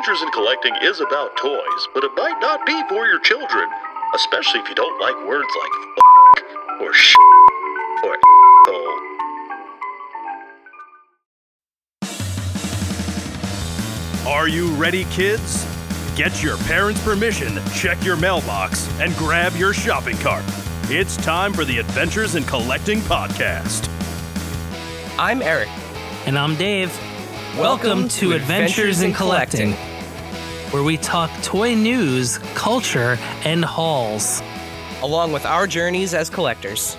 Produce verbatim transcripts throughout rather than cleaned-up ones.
Adventures in Collecting is about toys, but it might not be for your children, especially if you don't like words like f*** or sh** or hole. Are you ready, kids? Get your parents' permission, check your mailbox, and grab your shopping cart. It's time for the Adventures in Collecting podcast. I'm Eric. And I'm Dave. Welcome, Welcome to, to Adventures, Adventures in in Collecting, where we talk toy news, culture, and hauls. along with our journeys as collectors.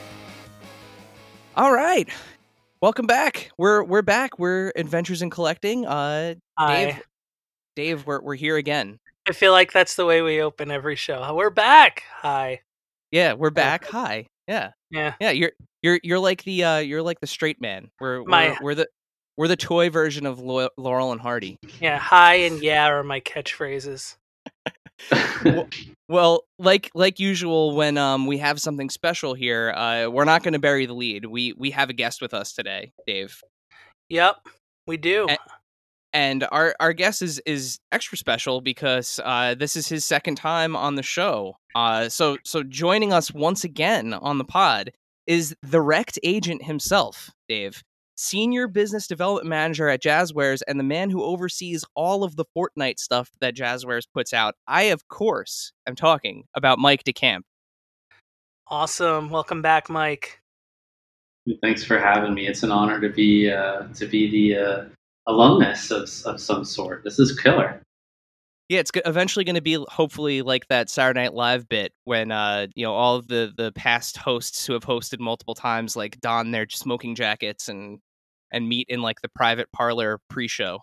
All right. Welcome back. We're we're back. We're Adventures in Collecting. Uh Dave, Hi. Dave, we're we're here again. I feel like that's the way we open every show. We're back. Hi. Yeah, we're back. Hi. Yeah. Yeah. Yeah, you're you're you're like the uh you're like the straight man. We're we're, My- we're the we're the toy version of Lo- Laurel and Hardy. Yeah. Hi and yeah are my catchphrases. well, well, like like usual, when um we have something special here, uh, we're not going to bury the lead. We we have a guest with us today, Dave, Yep. We do. A- and our our guest is is extra special because uh this is his second time on the show. Uh, so so joining us once again on the pod is the Rect agent himself, Dave. Senior Business Development Manager at Jazzwares and the man who oversees all of the Fortnite stuff that Jazzwares puts out. I, of course, am talking about Mike DeCamp. Awesome. Welcome back, Mike. Thanks for having me. It's an honor to be uh, to be the uh, alumnus of of some sort. This is killer. Yeah, it's go- eventually going to be hopefully like that Saturday Night Live bit when uh, you know, all of the the past hosts who have hosted multiple times like don their smoking jackets and and meet in like the private parlor pre-show.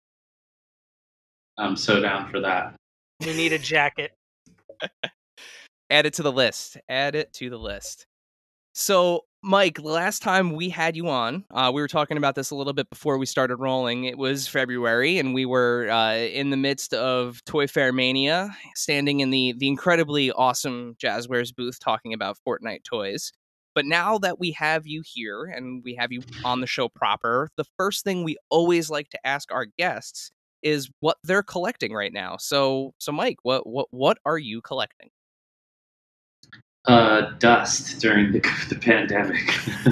I'm so down for that. We need a jacket. Add it to the list. Add it to the list. So, Mike, the last time we had you on, uh, we were talking about this a little bit before we started rolling. It was February, and we were uh, in the midst of Toy Fair Mania, standing in the the incredibly awesome Jazzwares booth talking about Fortnite toys. But now that we have you here and we have you on the show proper, the first thing we always like to ask our guests is what they're collecting right now. So, so Mike, what what what are you collecting? Uh, dust during the, the pandemic.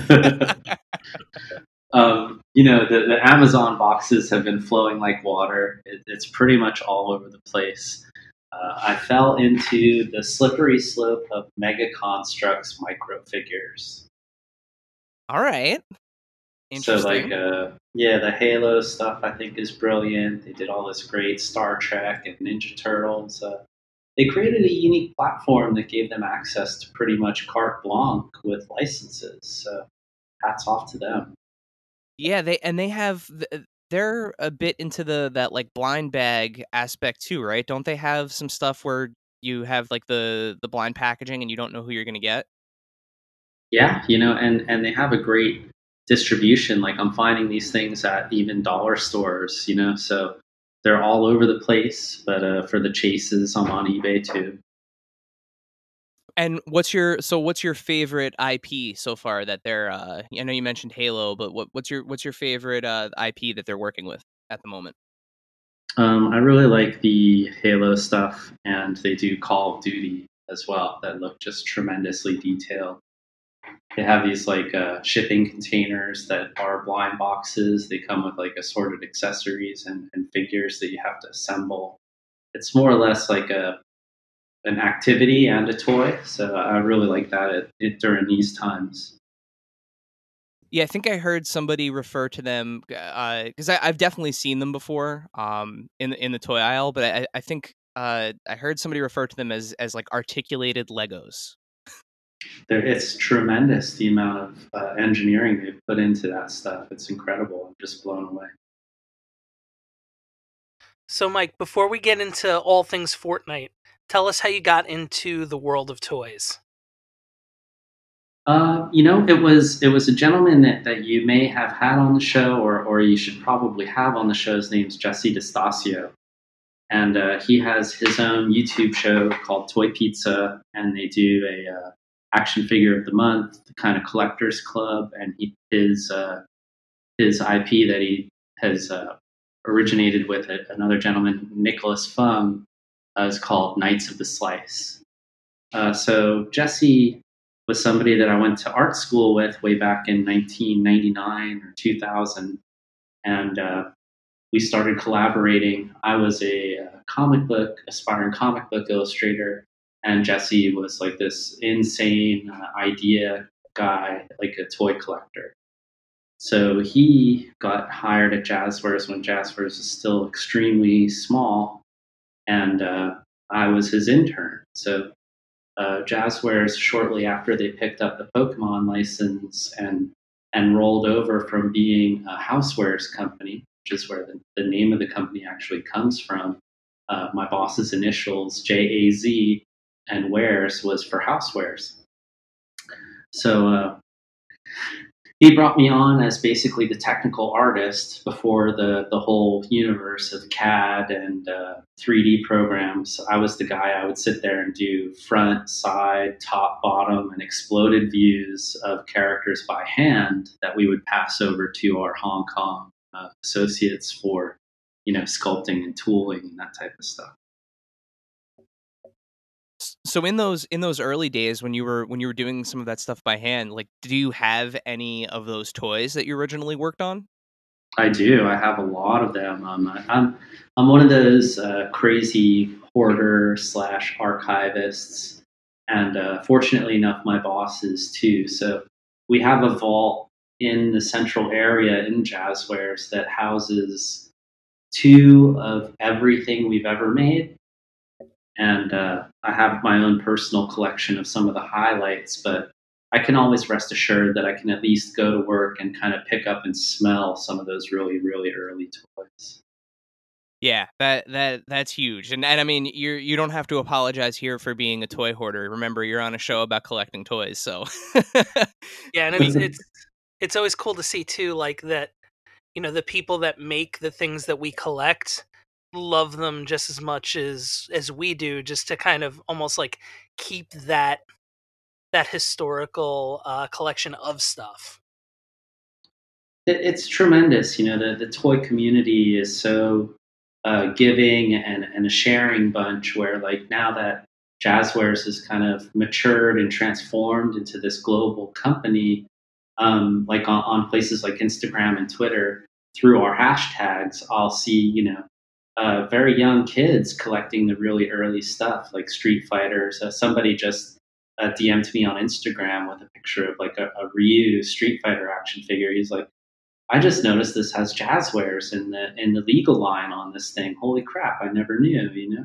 um, you know, the, the Amazon boxes have been flowing like water. It, it's pretty much all over the place. Uh, I fell into the slippery slope of Mega Constructs micro figures. All right. So Interesting. like, uh, yeah, the Halo stuff I think is brilliant. They did all this great Star Trek and Ninja Turtles. Uh, they created a unique platform that gave them access to pretty much carte blanche with licenses. So hats off to them. Yeah, they and they have th- they're a bit into the that like blind bag aspect too, right? Don't they have some stuff where you have like the the blind packaging and you don't know who you're going to get? Yeah, you know, and, and they have a great distribution. Like I'm finding these things at even dollar stores, you know, so they're all over the place. But uh, for the chases, I'm on eBay too. And what's your so what's your favorite I P so far that they're uh I know you mentioned Halo, but what what's your what's your favorite uh I P that they're working with at the moment? Um, I really like the Halo stuff, and they do Call of Duty as well that look just tremendously detailed. They have these like uh, shipping containers that are blind boxes. They come with like assorted accessories and, and figures that you have to assemble. It's more or less like a an activity and a toy. So I really like that at, it, during these times. Yeah, I think I heard somebody refer to them because I I've definitely seen them before um in the, in the toy aisle, but I I think uh I heard somebody refer to them as as like articulated Legos. There, it's tremendous the amount of uh, engineering they've put into that stuff. It's incredible. I'm just blown away. So, Mike, before we get into all things Fortnite, tell us how you got into the world of toys. Uh, you know, it was it was a gentleman that, that you may have had on the show, or or you should probably have on the show. His name's Jesse DeStasio, and uh, he has his own YouTube show called Toy Pizza, and they do a uh, action figure of the month, the kind of collectors club, and he, his uh, his I P that he has uh, originated with a, another gentleman, Nicholas Fung, uh, is called Knights of the Slice. Uh, so Jesse was somebody that I went to art school with way back in nineteen ninety-nine or two thousand, and uh, we started collaborating. I was a, a comic book, aspiring comic book illustrator, and Jesse was like this insane uh, idea guy, like a toy collector. So he got hired at Jazzwares when Jazzwares was still extremely small, and uh, I was his intern. So uh, Jazzwares, shortly after they picked up the Pokemon license and and rolled over from being a housewares company, which is where the, the name of the company actually comes from. Uh, my boss's initials, J A Z, and wares was for housewares. So uh, he brought me on as basically the technical artist before the, the whole universe of C A D and uh, three D programs. I was the guy. I would sit there and do front, side, top, bottom, and exploded views of characters by hand that we would pass over to our Hong Kong uh, associates for, you know, sculpting and tooling and that type of stuff. So in those in those early days when you were when you were doing some of that stuff by hand, like, do you have any of those toys that you originally worked on? I do. I have a lot of them. Um, I- I'm I'm one of those uh, crazy hoarder slash archivists, and uh, fortunately enough, my boss is too. So we have a vault in the central area in Jazzwares that houses two of everything we've ever made. And uh, I have my own personal collection of some of the highlights, but I can always rest assured that I can at least go to work and kind of pick up and smell some of those really, really early toys. Yeah, that that that's huge. And and I mean, you you don't have to apologize here for being a toy hoarder. Remember, you're on a show about collecting toys, so Yeah, and it's we it's it's always cool to see too, like that. You know, the people that make the things that we collect love them just as much as as we do, just to kind of almost like keep that that historical uh, collection of stuff. It, it's tremendous. You know, the, the toy community is so uh, giving and, and a sharing bunch where, like, now that Jazzwares has kind of matured and transformed into this global company, um, like on, on places like Instagram and Twitter, through our hashtags, I'll see, you know, uh, very young kids collecting the really early stuff like Street Fighters. Uh, somebody just uh, D M'd me on Instagram with a picture of like a, a Ryu Street Fighter action figure. He's like, I just noticed this has Jazzwares in the in the legal line on this thing. Holy crap! I never knew. You know.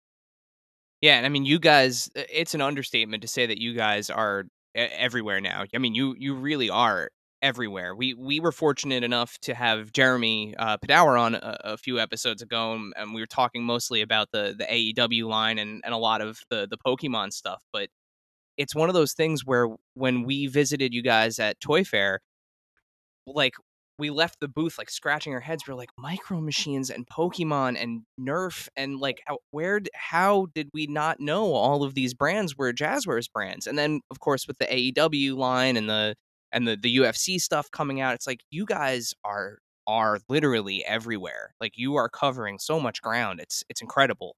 Yeah, and I mean, you guys, it's an understatement to say that you guys are e- everywhere now. I mean, you you really are everywhere. We we were fortunate enough to have Jeremy uh, Padower on a, a few episodes ago, and, and we were talking mostly about the the A E W line and, and a lot of the the Pokemon stuff. But it's one of those things where when we visited you guys at Toy Fair, like, we left the booth like scratching our heads. We're like, Micro Machines and Pokemon and Nerf, and like, how, where d- how did we not know all of these brands were Jazzwares brands? And then of course with the A E W line and the and the, the U F C stuff coming out, it's like you guys are are literally everywhere. Like, you are covering so much ground. It's it's incredible.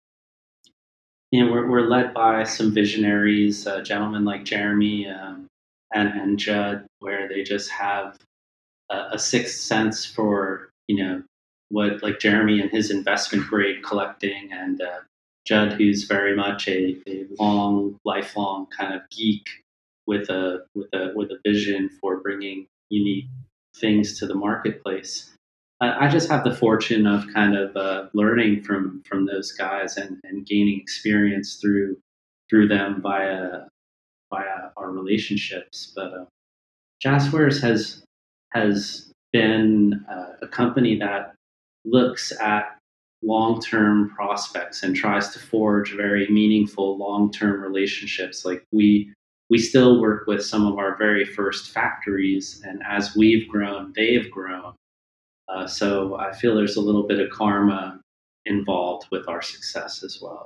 You know, we're we're led by some visionaries, uh, gentlemen like Jeremy um, and and Judd, where they just have a, a sixth sense for, you know, what, like Jeremy and his investment grade collecting, and uh, Judd, who's very much a, a long, lifelong kind of geek with a with a with a vision for bringing unique things to the marketplace. I, I just have the fortune of kind of uh, learning from from those guys and, and gaining experience through through them via via our relationships. But uh, Jazzwares has has been uh, a company that looks at long-term prospects and tries to forge very meaningful long-term relationships. Like, we we still work with some of our very first factories, and as we've grown, they've grown. Uh, so I feel there's a little bit of karma involved with our success as well.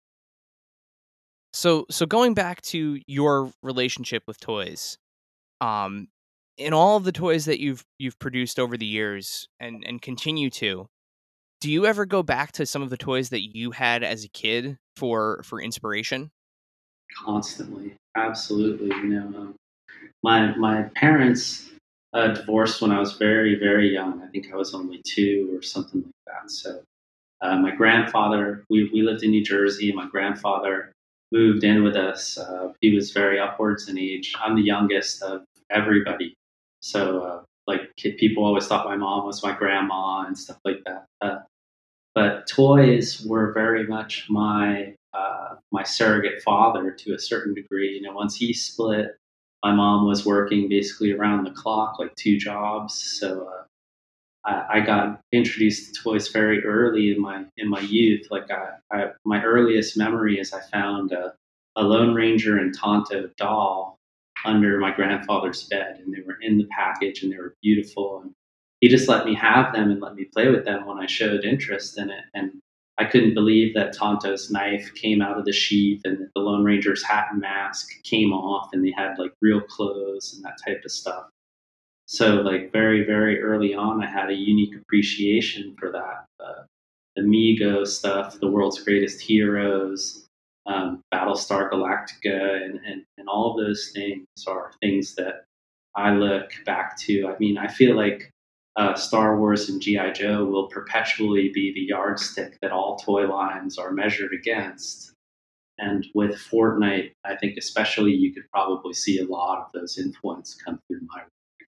So so going back to your relationship with toys, um, in all of the toys that you've you've produced over the years and and continue to, do you ever go back to some of the toys that you had as a kid for for inspiration? Constantly, absolutely. You know, um, my my parents uh, divorced when I was very very young. I think I was only two or something like that. So uh, my grandfather, we we lived in New Jersey. My grandfather moved in with us. Uh, he was very upwards in age. I'm the youngest of everybody, so uh, like kid, people always thought my mom was my grandma and stuff like that. Uh, but toys were very much my uh, my surrogate father to a certain degree. You know, once he split, my mom was working basically around the clock, like two jobs. So uh, I, I got introduced to toys very early in my in my youth. Like I, I my earliest memory is I found a, a Lone Ranger and Tonto doll under my grandfather's bed, and they were in the package, and they were beautiful. And he just let me have them and let me play with them when I showed interest in it. And I couldn't believe that Tonto's knife came out of the sheath and that the Lone Ranger's hat and mask came off, and they had like real clothes and that type of stuff. So, like, very, very early on, I had a unique appreciation for that. Uh, the Mego stuff, the world's greatest heroes, um, Battlestar Galactica, and, and, and all of those things are things that I look back to. I mean, I feel like uh, Star Wars and G I. Joe will perpetually be the yardstick that all toy lines are measured against. And with Fortnite, I think especially you could probably see a lot of those influence come through my.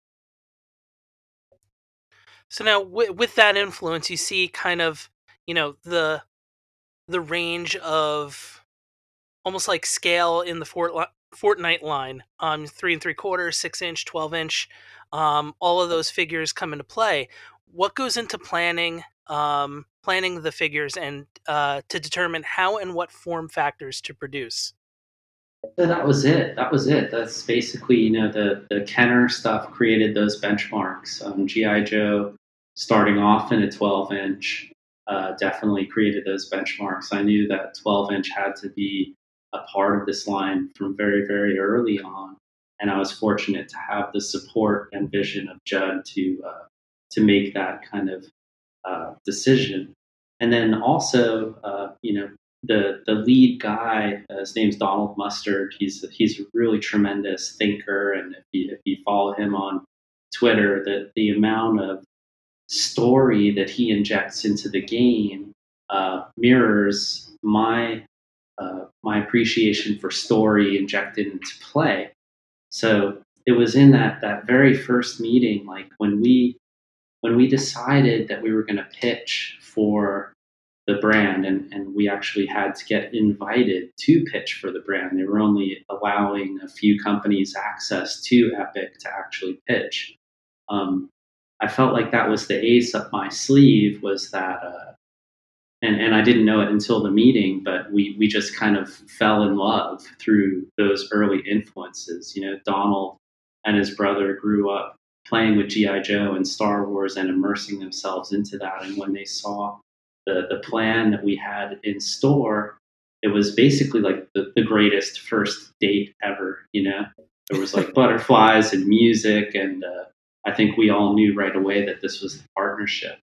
So now, w- with that influence, you see kind of, you know, the the range of almost like scale in the Fort li- Fortnite line. Um, three and three quarters, six inch, twelve inch. Um, all of those figures come into play. What goes into planning, um, planning the figures, and uh, to determine how and what form factors to produce? So that was it. That was it. That's basically, you know, the the Kenner stuff created those benchmarks. Um, G I. Joe, starting off in a twelve inch, uh, definitely created those benchmarks. I knew that twelve inch had to be a part of this line from very, very early on, and I was fortunate to have the support and vision of Judd to uh, to make that kind of uh, decision. And then also, uh, you know, the the lead guy, uh, his name's Donald Mustard. He's he's a really tremendous thinker, and if you if you follow him on Twitter, the the amount of story that he injects into the game uh, mirrors my uh, my appreciation for story injected into play. So it was in that that very first meeting, like when we when we decided that we were going to pitch for the brand, and, and we actually had to get invited to pitch for the brand. They were only allowing a few companies access to Epic to actually pitch. Um, I felt like that was the ace up my sleeve, was that, uh, and, and I didn't know it until the meeting, but we, we just kind of fell in love through those early influences. You know, Donald and his brother grew up playing with G I. Joe and Star Wars and immersing themselves into that. And when they saw the, the plan that we had in store, it was basically like the, the greatest first date ever. You know, there was like butterflies and music, and uh, I think we all knew right away that this was the partnership.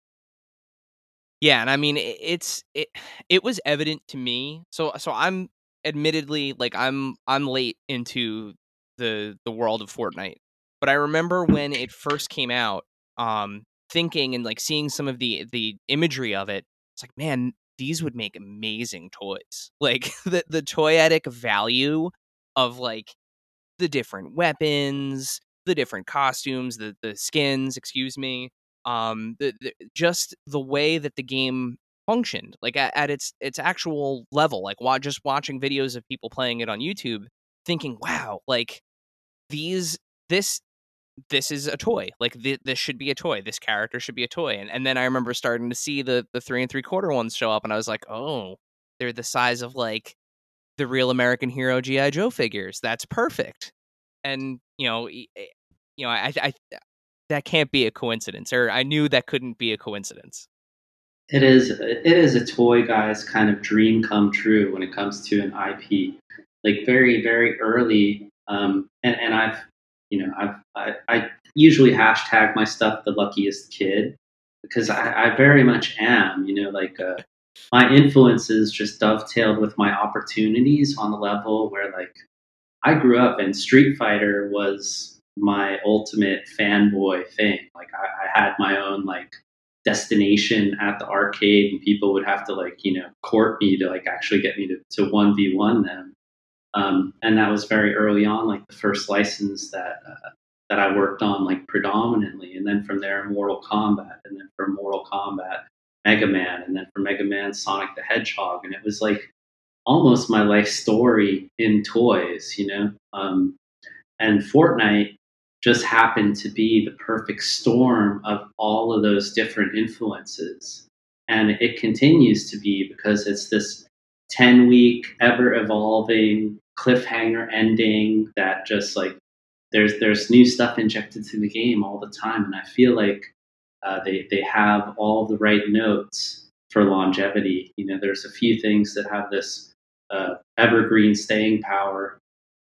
Yeah, and I mean it, it's it it was evident to me. So so I'm admittedly like I'm I'm late into the the world of Fortnite. But I remember when it first came out, um thinking and like seeing some of the the imagery of it. It's like, man, these would make amazing toys. Like the the toyetic value of like the different weapons, the different costumes, the the skins, excuse me, um, the, the just the way that the game functioned, like at, at its its actual level, like wa- just watching videos of people playing it on YouTube, thinking, wow, like these this this is a toy, like th- this should be a toy, this character should be a toy, and and then I remember starting to see the the three and three quarter ones show up, and I was like, oh, they're the size of like the real American hero G I. Joe figures. That's perfect. And you know, you know, I, I that can't be a coincidence, or I knew that couldn't be a coincidence. It is it is a toy guy's kind of dream come true when it comes to an I P. Like very very early, um, and and I've you know I've I, I usually hashtag my stuff the luckiest kid, because I, I very much am. You know, like uh, my influences just dovetailed with my opportunities on the level where, like, I grew up and Street Fighter was my ultimate fanboy thing. Like, I, I had my own like destination at the arcade, and people would have to like you know court me to like actually get me to to one v one them. Um, and that was very early on, like the first license that uh, that I worked on, like predominantly. And then from there, Mortal Kombat, and then from Mortal Kombat, Mega Man, and then from Mega Man, Sonic the Hedgehog, and it was like almost my life story in toys, you know. Um, and Fortnite just happened to be the perfect storm of all of those different influences, and it continues to be because it's this ten week ever evolving cliffhanger ending that just like there's there's new stuff injected to the game all the time, and I feel like uh, they they have all the right notes for longevity. You know, there's a few things that have this uh, evergreen staying power,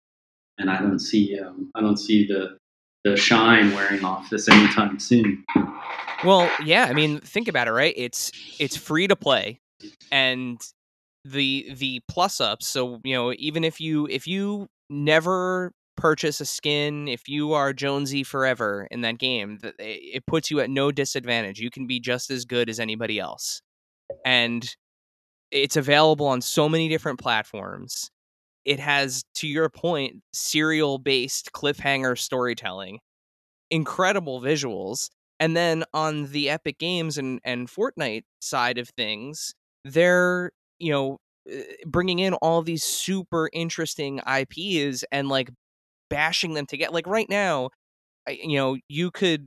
and I don't see um, I don't see the the shine wearing off this anytime soon. Well, yeah, I mean, think about it, right? It's it's free to play, and the the plus ups. So you know, even if you if you never purchase a skin, if you are Jonesy forever in that game, th- it puts you at no disadvantage. You can be just as good as anybody else, and it's available on so many different platforms. It has, to your point, serial based cliffhanger storytelling, incredible visuals. And then on the Epic Games and, and Fortnite side of things, they're, you know, uh, bringing in all these super interesting I Ps and like bashing them together. Like right now, I- you know, you could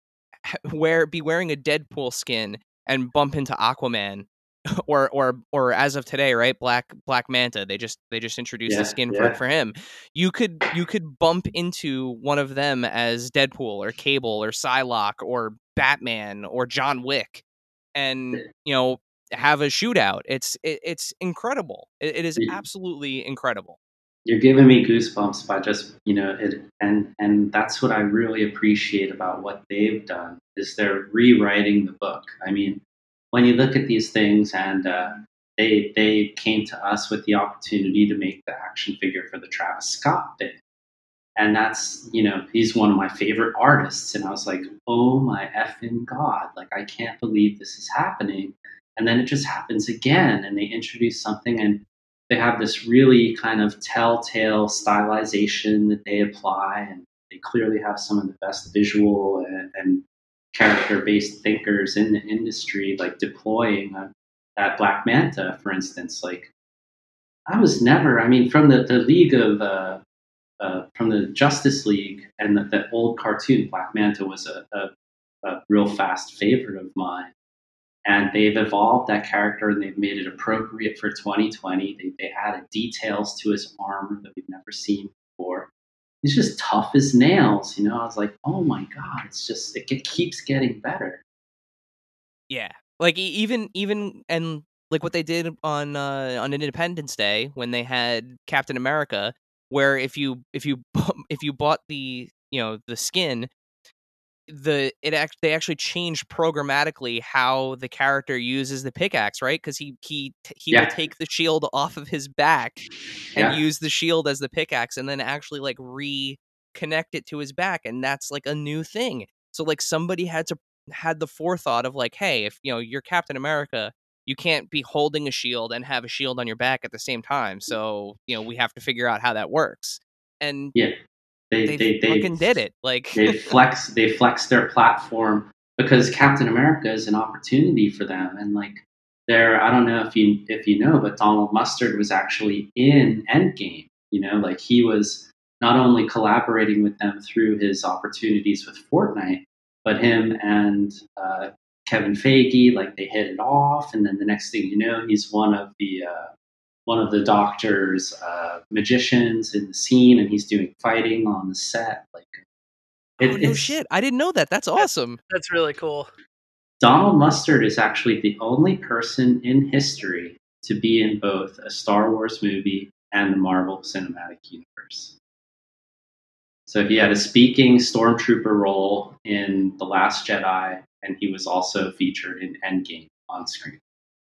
ha- wear be wearing a Deadpool skin and bump into Aquaman, or or or as of today, right? Black Black Manta. They just they just introduced a Yeah, skin for yeah. for him. You could you could bump into one of them as Deadpool or Cable or Psylocke or Batman or John Wick, and you know have a shootout. It's it, it's incredible. It, it is absolutely incredible. You're giving me goosebumps by just you know it, and and that's what I really appreciate about what they've done is they're rewriting the book. I mean, when you look at these things, and uh, they they came to us with the opportunity to make the action figure for the Travis Scott thing, and that's you know he's one of my favorite artists, and I was like, oh my effing god, like I can't believe this is happening, and then it just happens again, and they introduce something, and they have this really kind of telltale stylization that they apply, and they clearly have some of the best visual and, and character-based thinkers in the industry, like deploying uh, that Black Manta, for instance. Like I was never, I mean, from the the League of uh, uh, from the Justice League and the, the old cartoon, Black Manta was a, a, a real fast favorite of mine. And they've evolved that character and they've made it appropriate for twenty twenty. They, they added details to his armor that we've never seen before. He's just tough as nails, you know. I was like, oh my god, it's just it get, keeps getting better. Yeah, like e- even even and like what they did on uh, on Independence Day when they had Captain America, where if you if you bu- if you bought the you know the skin, the it act they actually changed programmatically how the character uses the pickaxe, right? Because he he t- he will Yeah, take the shield off of his back and yeah, use the shield as the pickaxe, and then actually like reconnect it to his back, and that's like a new thing. So like somebody had to had the forethought of like, hey, if you know you're Captain America, you can't be holding a shield and have a shield on your back at the same time. So you know we have to figure out how that works, and yeah. They they they they fucking did it. Like they flex they flex their platform because Captain America is an opportunity for them, and like there, I don't know if you if you know, but Donald Mustard was actually in Endgame. You know, like he was not only collaborating with them through his opportunities with Fortnite, but him and uh, Kevin Feige, like they hit it off, and then the next thing you know, he's one of the uh, one of the Doctor's uh, magicians in the scene, and he's doing fighting on the set. Like oh it, no it's shit, I didn't know that. That's That's awesome. that's really cool. Donald Mustard is actually the only person in history to be in both a Star Wars movie and the Marvel Cinematic Universe. So he had a speaking stormtrooper role in The Last Jedi, and he was also featured in Endgame on screen.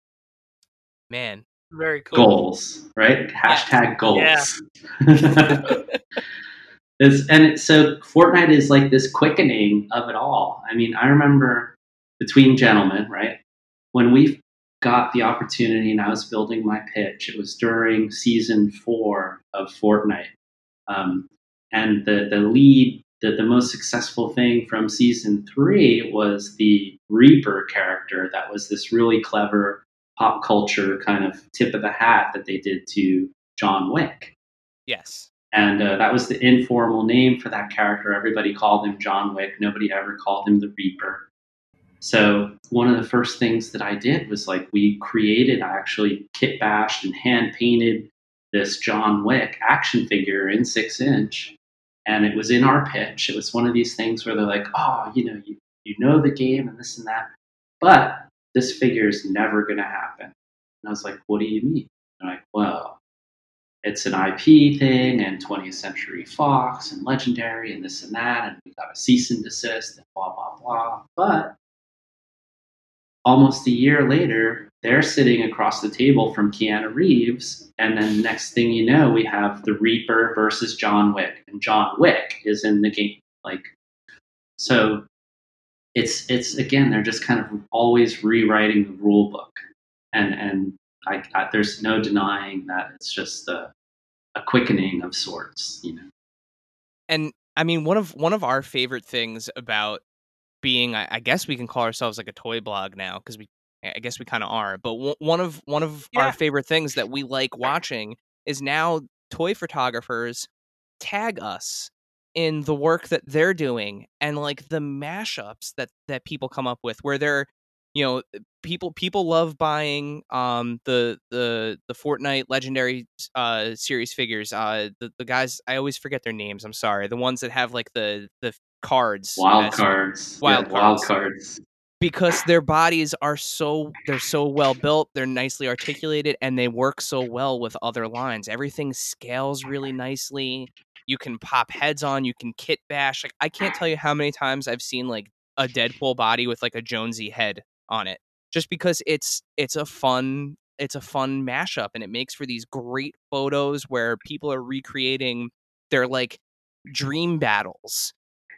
Man, Very cool. Goals, right? Yes. Hashtag Yeah. goals. It's, and it, so Fortnite is like this quickening of it all. I mean, I remember Between Gentlemen, right? When we got the opportunity and I was building my pitch, it was during season four of Fortnite. Um, and the, the lead, the, the most successful thing from season three was the Reaper character. That was this really clever pop culture kind of tip of the hat that they did to John Wick. Yes. And uh, that was the informal name for that character. Everybody called him John Wick. Nobody ever called him the Reaper. So one of the first things that I did was like we created, I actually kit bashed and hand painted this John Wick action figure in six inch. And it was in our pitch. It was one of these things where they're like, oh, you know, you, you know the game and this and that. But this figure is never going to happen. And I was like, what do you mean? And I'm like, well, it's an I P thing and twentieth Century Fox and Legendary and this and that. And we got a cease and desist and blah, blah, blah. But almost a year later, they're sitting across the table from Keanu Reeves. And then next thing you know, we have the Reaper versus John Wick. And John Wick is in the game. Like, so it's, it's again, they're just kind of always rewriting the rule book. And, and I, I, there's no denying that it's just a, a quickening of sorts, you know. And I mean, one of one of our favorite things about being, I, I guess we can call ourselves like a toy blog now, because we, I guess we kind of are. But w- one of one of Yeah. our favorite things that we like watching is now toy photographers tag us in the work that they're doing, and like the mashups that that people come up with, where they're, you know, people people love buying um the the the Fortnite Legendary uh series figures. Uh the, the guys, I always forget their names, I'm sorry. The ones that have like the the cards. Wild as- cards. Wild yeah, cards. Wild cards. Because their bodies are so they're so well built, they're nicely articulated, and they work so well with other lines. Everything scales really nicely. You can pop heads on, you can kit bash. Like, I can't tell you how many times I've seen like a Deadpool body with like a Jonesy head on it, just because it's it's a fun it's a fun mashup, and it makes for these great photos where people are recreating their like dream battles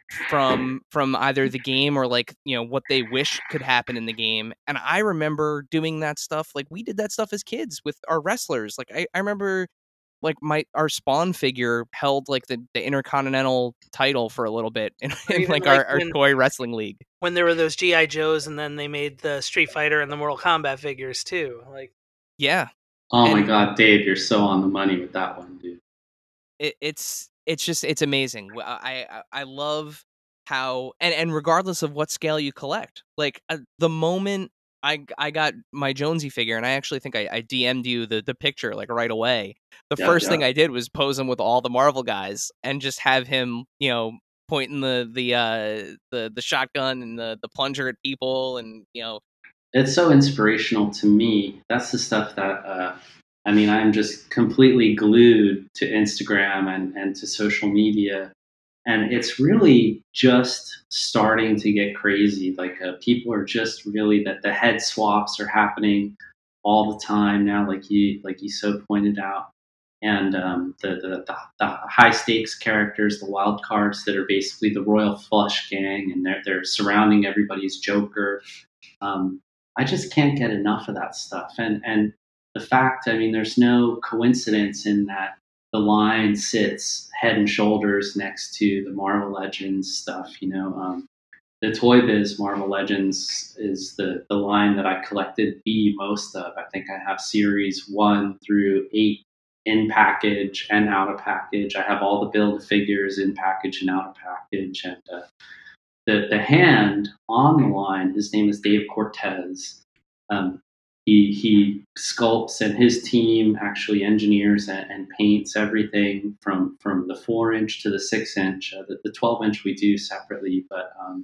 from from either the game or like, you know, what they wish could happen in the game. And I remember doing that stuff. Like, we did that stuff as kids with our wrestlers. Like, I, I remember like my our Spawn figure held like the, the Intercontinental title for a little bit in, in even, like, like, our, our when- toy wrestling league. When there were those G I Joes, and then they made the Street Fighter and the Mortal Kombat figures too. Like, Yeah. Oh my And- God, Dave, you're so on the money with that one, dude. It, it's it's just it's amazing. W- I I, I love how, and and regardless of what scale you collect, like uh, the moment I I got my Jonesy figure, and I actually think I, I D M'd you the the picture like right away. The Yeah, first yeah. thing I did was pose him with all the Marvel guys and just have him, you know, pointing the the uh the the shotgun and the the plunger at people, and you know. It's so inspirational to me. That's the stuff that, uh, I mean, I'm just completely glued to Instagram and, and to social media. And it's really just starting to get crazy. Like uh, people are just really, that the head swaps are happening all the time now, like you like you so pointed out. And um, the, the, the, the high stakes characters, the wild cards that are basically the Royal Flush gang, and they're, they're surrounding everybody's Joker. Um, I just can't get enough of that stuff. And and the fact, I mean, there's no coincidence in that the line sits head and shoulders next to the Marvel Legends stuff. You know, um, the Toy Biz Marvel Legends is the, the line that I collected the most of. I think I have series one through eight in package and out of package. I have all the build figures in package and out of package. And uh, The, the hand on the line, his name is Dave Cortez. Um, he he sculpts, and his team actually engineers and, and paints everything from, from the four inch to the six inch. Uh, the, the twelve inch we do separately, but um,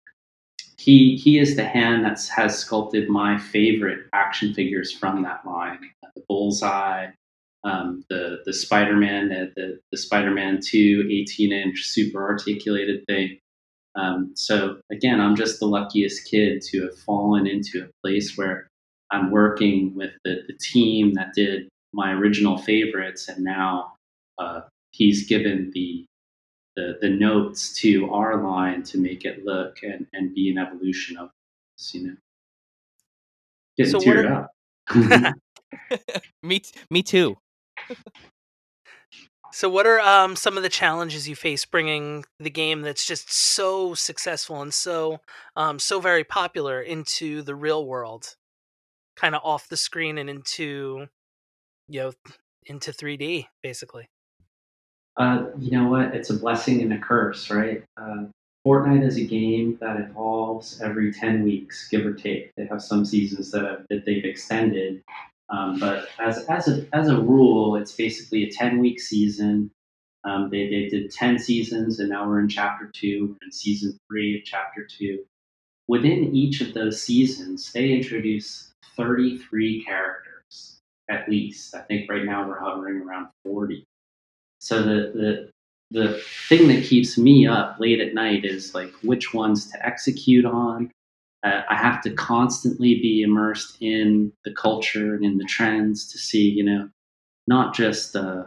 he he is the hand that has sculpted my favorite action figures from that line. The Bullseye, um, the the Spider-Man, the, the the Spider-Man two eighteen inch super articulated thing. Um, so again, I'm just the luckiest kid to have fallen into a place where I'm working with the, the team that did my original favorites, and now uh, he's given the, the the notes to our line to make it look and, and be an evolution of this, you know. Getting So what teared are up. me, t- me too. so what are um some of the challenges you face bringing the game that's just so successful and so um so very popular into the real world, kind of off the screen and into you know into three D basically? Uh, you know what? It's a blessing and a curse, right? Uh, Fortnite is a game that evolves every ten weeks, give or take. They have some seasons that, have, that they've extended. Um, but as, as, a, as a rule, it's basically a ten week season. Um, they, they did ten seasons, and now we're in chapter two, we're in season three of chapter two. Within each of those seasons, they introduce thirty-three characters, at least. I think right now we're hovering around forty. So the the the thing that keeps me up late at night is like which ones to execute on. Uh, I have to constantly be immersed in the culture and in the trends to see, you know, not just uh,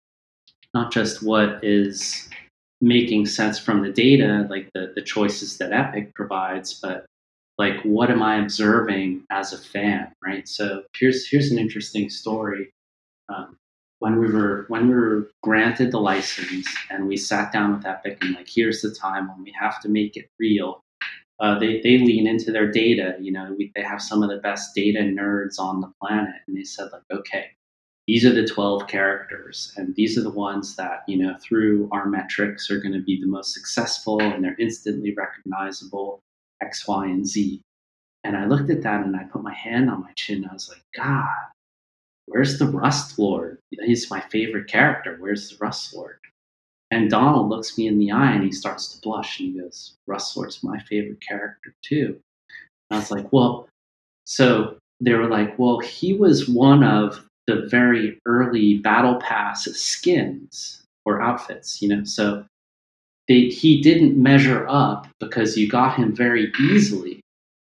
not just what is making sense from the data, like the the choices that Epic provides, but like what am I observing as a fan, right? So here's here's an interesting story. Um, when we were when we were granted the license and we sat down with Epic and like, here's the time when we have to make it real. Uh, they they lean into their data. You know, we, they have some of the best data nerds on the planet, and they said like, okay, these are the twelve characters, and these are the ones that you know through our metrics are going to be the most successful, and they're instantly recognizable X, Y, and Z. And I looked at that and I put my hand on my chin. And I was like, God, where's the Rust Lord? He's my favorite character. Where's the Rust Lord? And Donald looks me in the eye and he starts to blush and he goes, Rust Lord's my favorite character too. And I was like, well, so they were like, well, he was one of the very early Battle Pass skins or outfits, you know, so they, he didn't measure up because you got him very easily.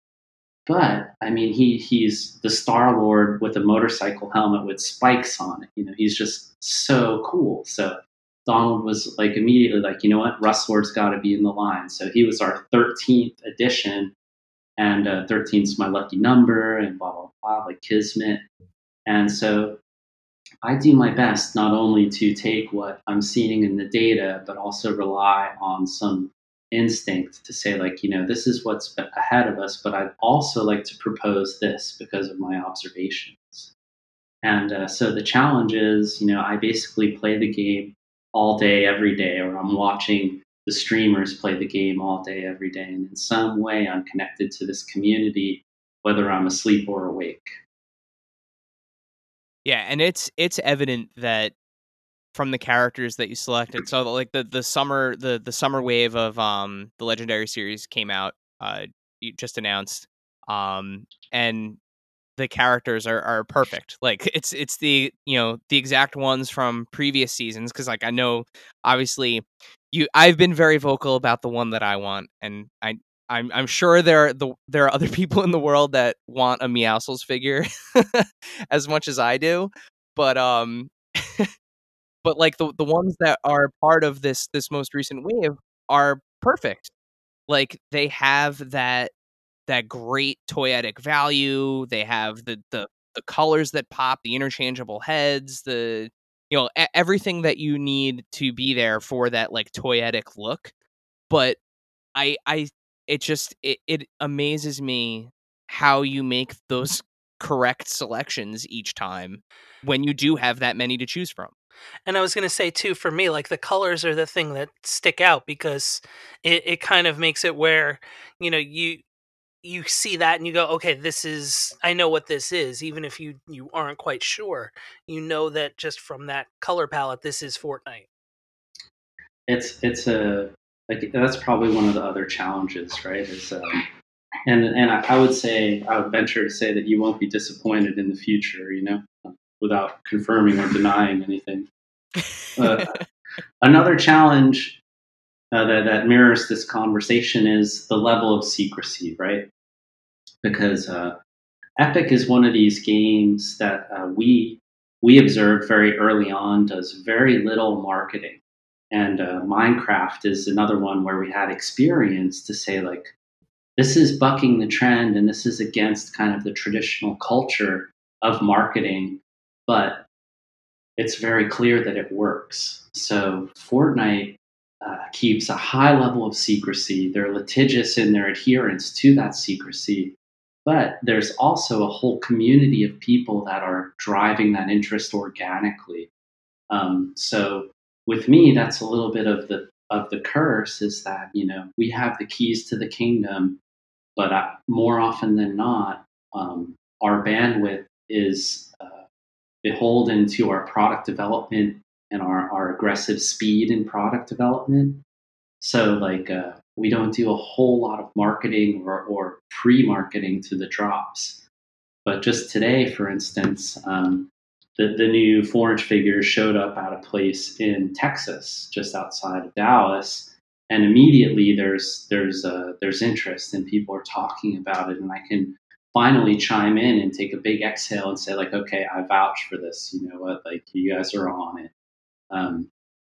But I mean, he he's the Star Lord with a motorcycle helmet with spikes on it. You know, he's just so cool. So Donald was like immediately like, you know what, Rust Lord's got to be in the line. So he was our thirteenth edition, and uh, thirteen's my lucky number, and blah blah blah, like Kismet. And so I do my best not only to take what I'm seeing in the data, but also rely on some instinct to say like, you know, this is what's ahead of us, but I'd also like to propose this because of my observations. And uh, so the challenge is, you know, I basically play the game all day, every day, or I'm watching the streamers play the game all day, every day. And in some way I'm connected to this community, whether I'm asleep or awake. Yeah, and it's it's evident that from the characters that you selected. So like the the summer the the summer wave of um the Legendary series came out, uh you just announced, um and the characters are are perfect. Like it's it's the you know the exact ones from previous seasons, because like I know obviously you I've been very vocal about the one that I want, and I I'm I'm sure there the there are other people in the world that want a Meowscles figure as much as I do, but um but like the the ones that are part of this this most recent wave are perfect. Like they have that that great toyetic value. They have the the the colors that pop, the interchangeable heads, the you know e- everything that you need to be there for that like toyetic look. But I I it just it, it amazes me how you make those correct selections each time when you do have that many to choose from. And I was going to say too, for me, like the colors are the thing that stick out because it, it kind of makes it where, you know, you you see that and you go, okay, this is, I know what this is. Even if you you aren't quite sure, you know that just from that color palette, this is Fortnite. It's it's a like that's probably one of the other challenges, right? Is um, and and I, I would say I would venture to say that you won't be disappointed in the future. You know, without confirming or denying anything. Uh, another challenge uh, that, that mirrors this conversation is the level of secrecy, right? Because uh, Epic is one of these games that uh, we we observed very early on does very little marketing, and uh, Minecraft is another one where we had experience to say like, this is bucking the trend and this is against kind of the traditional culture of marketing, but it's very clear that it works. So Fortnite uh, keeps a high level of secrecy. They're litigious in their adherence to that secrecy, but there's also a whole community of people that are driving that interest organically. Um, so with me, that's a little bit of the of the curse is that you know we have the keys to the kingdom, but uh, more often than not, um, our bandwidth is uh, beholden to our product development and our, our aggressive speed in product development. So like uh, we don't do a whole lot of marketing or, or pre-marketing to the drops. But just today, for instance, um, the, the new four inch figures showed up at a place in Texas, just outside of Dallas, and immediately there's there's uh, there's interest and people are talking about it, and I can finally chime in and take a big exhale and say like, okay, I vouch for this. You know what? Like you guys are on it. Um,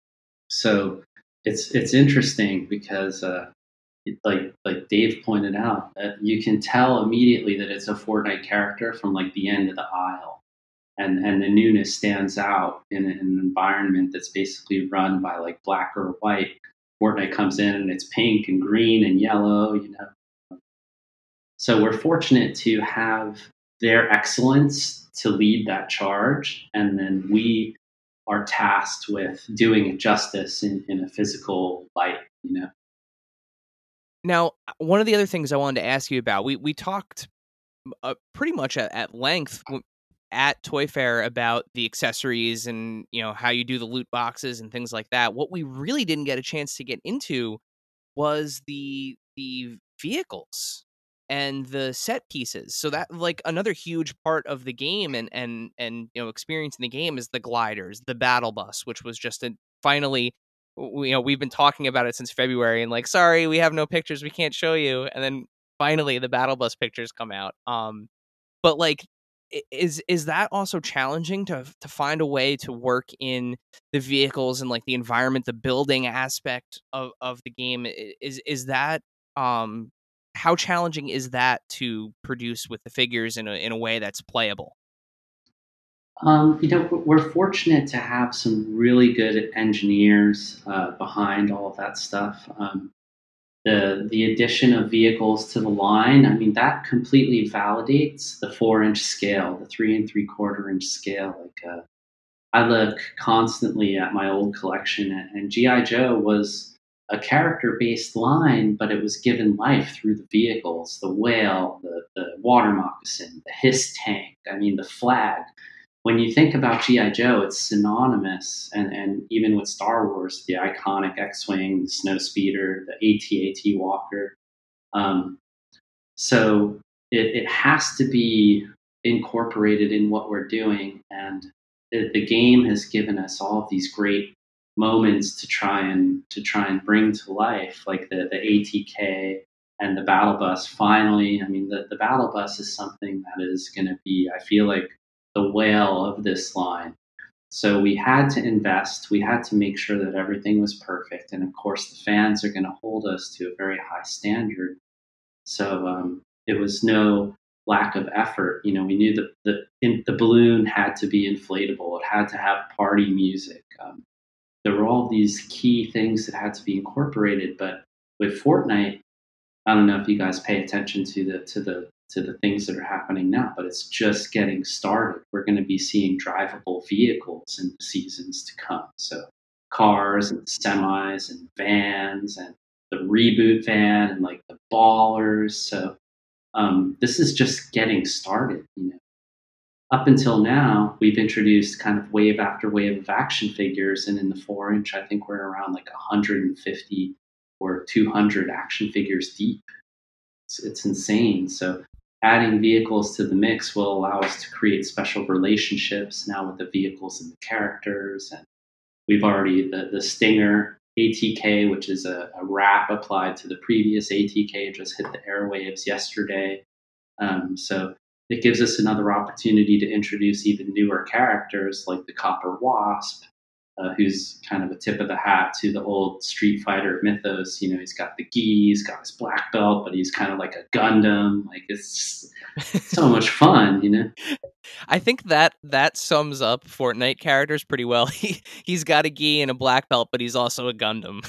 so it's it's interesting because uh, it, like like Dave pointed out, that you can tell immediately that it's a Fortnite character from like the end of the aisle, and and the newness stands out in an environment that's basically run by like black or white. Fortnite comes in and it's pink and green and yellow, you know. So we're fortunate to have their excellence to lead that charge, and then we are tasked with doing it justice in, in a physical light, you know. Now, one of the other things I wanted to ask you about, we we talked uh, pretty much at, at length w- at Toy Fair about the accessories and you know how you do the loot boxes and things like that. What we really didn't get a chance to get into was the the vehicles and the set pieces. So that like another huge part of the game and and and you know experiencing the game is the gliders, the battle bus, which was just a finally w- you know we've been talking about it since February and like sorry we have no pictures we can't show you, and then finally the battle bus pictures come out. Um but like i- is is that also challenging to to find a way to work in the vehicles and like the environment, the building aspect of of the game? I- is is that um how challenging is that to produce with the figures in a in a way that's playable? Um, you know, we're fortunate to have some really good engineers uh, behind all of that stuff. Um, the the addition of vehicles to the line, I mean, that completely validates the four inch scale, the three and three quarter inch scale. Like, uh, I look constantly at my old collection, and, and G I Joe was a character based line, but it was given life through the vehicles, the whale, the the water moccasin, the hiss tank. I mean, the flag. When you think about G I Joe, it's synonymous, and, and even with Star Wars, the iconic X-wing, the snow speeder, the A T A T Walker. Um, so it, it has to be incorporated in what we're doing, and the, the game has given us all of these great moments to try and to try and bring to life, like the the A T K and the battle bus. Finally, I mean, the, the battle bus is something that is going to be, I feel like, the whale of this line. So we had to invest. We had to make sure that everything was perfect, and of course, the fans are going to hold us to a very high standard. So um, it was no lack of effort. You know, we knew that the in, the balloon had to be inflatable. It had to have party music. Um, there were all these key things that had to be incorporated. But with Fortnite, I don't know if you guys pay attention to the to the to the things that are happening now, but it's just getting started. We're going to be seeing drivable vehicles in the seasons to come. So cars and semis and vans and the reboot van and like the ballers. So um, this is just getting started. You know, up until now, we've introduced kind of wave after wave of action figures, and in the four inch, I think we're around like one hundred fifty or two hundred action figures deep. It's, it's insane. So adding vehicles to the mix will allow us to create special relationships now with the vehicles and the characters. And we've already, the, the Stinger A T K, which is a, a wrap applied to the previous A T K, just hit the airwaves yesterday. Um, so it gives us another opportunity to introduce even newer characters like the Copper Wasp, uh, who's kind of a tip of the hat to the old Street Fighter mythos. You know, he's got the gi, he's got his black belt, but he's kind of like a Gundam. Like, it's so much fun, you know? I think that that sums up Fortnite characters pretty well. He he's got a gi and a black belt, but he's also a Gundam.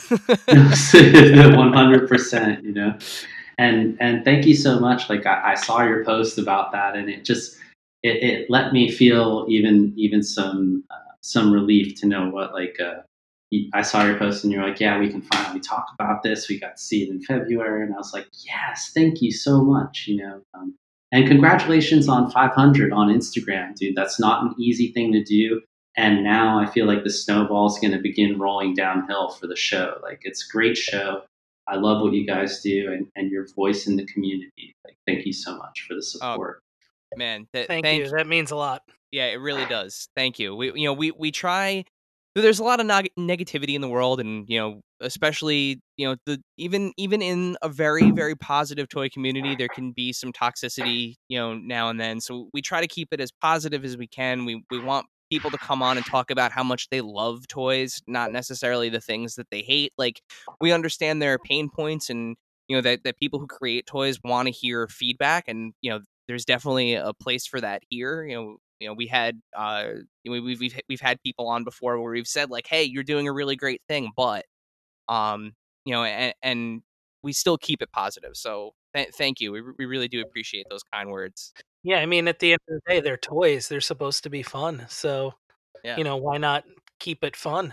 one hundred percent, you know? And and thank you so much. Like, I, I saw your post about that, and it just it, it let me feel even even some uh, some relief to know what like uh, I saw your post, and you're like, yeah, we can finally talk about this. We got to see it in February, and I was like, yes, thank you so much. You know, um, and congratulations on five hundred on Instagram, dude. That's not an easy thing to do. And now I feel like the snowball is going to begin rolling downhill for the show. Like, it's a great show. I love what you guys do, and, and your voice in the community. Like, thank you so much for the support. Oh, man, th- thank, thank you. That means a lot. Yeah, it really does. Thank you. We, you know, we we try. There's a lot of neg- negativity in the world, and you know, especially you know, the even even in a very very positive toy community, there can be some toxicity, you know, now and then. So we try to keep it as positive as we can. We we want people to come on and talk about how much they love toys, not necessarily the things that they hate. Like, we understand their pain points, and you know that, that people who create toys want to hear feedback, and you know there's definitely a place for that here. You know, you know we had uh we, we've we've we've had people on before where we've said like, hey, you're doing a really great thing, but um you know, and and we still keep it positive. So th- thank you. We we really do appreciate those kind words. Yeah, I mean, at the end of the day, they're toys. They're supposed to be fun. So, Yeah. you know, why not keep it fun?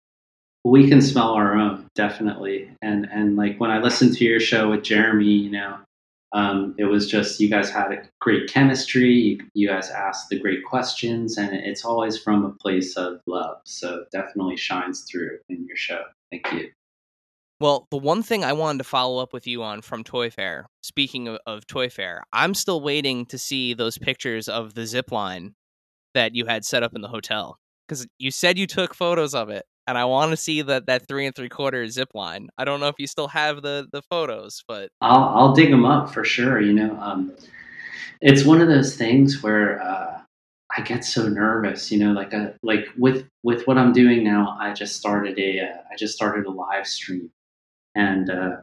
We can smell our own, definitely. And and like when I listened to your show with Jeremy, you know, um, it was just you guys had a great chemistry. You, you guys asked the great questions, and it's always from a place of love. So definitely shines through in your show. Thank you. Well, the one thing I wanted to follow up with you on from Toy Fair, speaking of, of Toy Fair, I'm still waiting to see those pictures of the zip line that you had set up in the hotel. Because you said you took photos of it, and I want to see that, that three and three quarter zip line. I don't know if you still have the, the photos, but I'll I'll dig them up for sure. You know, um, it's one of those things where uh, I get so nervous. You know, like a like with with what I'm doing now. I just started a uh, I just started a live stream. And uh,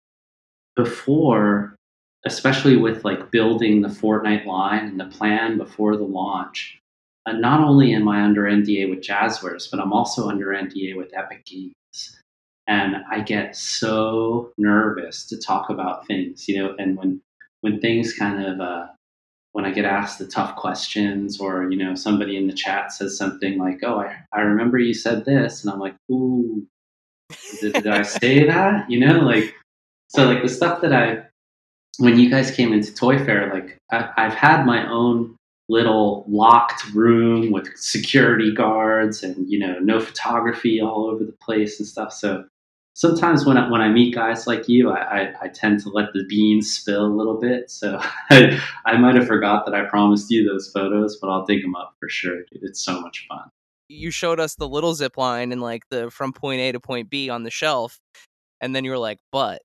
before, especially with like building the Fortnite line and the plan before the launch, uh, not only am I under N D A with Jazzwares, but I'm also under N D A with Epic Games. And I get so nervous to talk about things, you know, and when when things kind of uh, when I get asked the tough questions, or you know, somebody in the chat says something like, "Oh, I, I remember you said this," and I'm like, "Ooh, did, did I say that?" You know, like, so like the stuff that I, when you guys came into Toy Fair, like I, I've had my own little locked room with security guards and, you know, no photography all over the place and stuff. So sometimes when I, when I meet guys like you, I, I, I tend to let the beans spill a little bit. So I, I might have forgot that I promised you those photos, but I'll dig them up for sure, dude. It's so much fun. You showed us the little zip line and like the from point A to point B on the shelf, and then you were like, but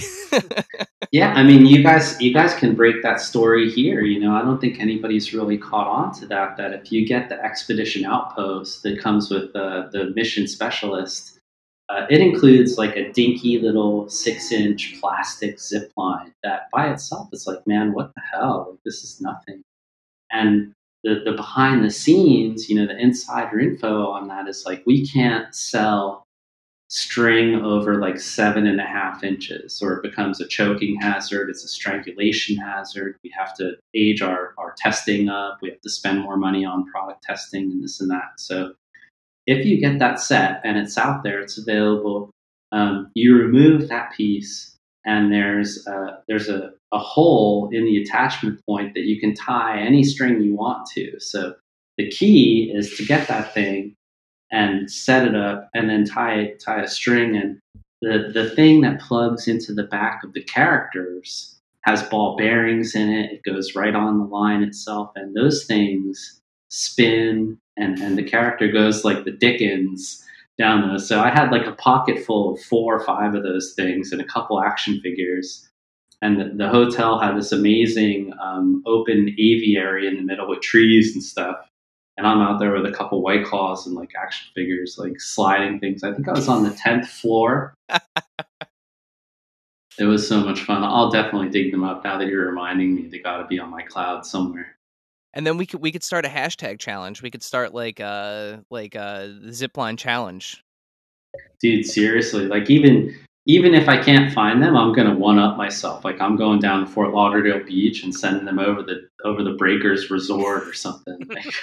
yeah, I mean, you guys, you guys can break that story here. You know, I don't think anybody's really caught on to that. That if you get the Expedition Outpost that comes with uh, the mission specialist, uh, it includes like a dinky little six-inch plastic zip line that by itself is like, man, what the hell? Like, this is nothing. And the the behind the scenes, you know, the insider info on that is like, we can't sell string over like seven and a half inches, or it becomes a choking hazard. It's a strangulation hazard. We have to age our, our testing up. We have to spend more money on product testing and this and that. So if you get that set and it's out there, it's available, um, you remove that piece, and there's a, there's a, a hole in the attachment point that you can tie any string you want to. So the key is to get that thing and set it up, and then tie tie a string. And the the thing that plugs into the back of the characters has ball bearings in it. It goes right on the line itself, and those things spin, and and the character goes like the Dickens down those. So I had like a pocket full of four or five of those things and a couple action figures. And the, the hotel had this amazing um, open aviary in the middle with trees and stuff. And I'm out there with a couple White Claws and like action figures, like sliding things. I think I was on the tenth floor. It was so much fun. I'll definitely dig them up now that you're reminding me. They got to be on my cloud somewhere. And then we could we could start a hashtag challenge. We could start like uh like a zipline challenge. Dude, seriously, like even even if I can't find them, I'm gonna one up myself. Like I'm going down to Fort Lauderdale Beach and sending them over the over the Breakers Resort or something.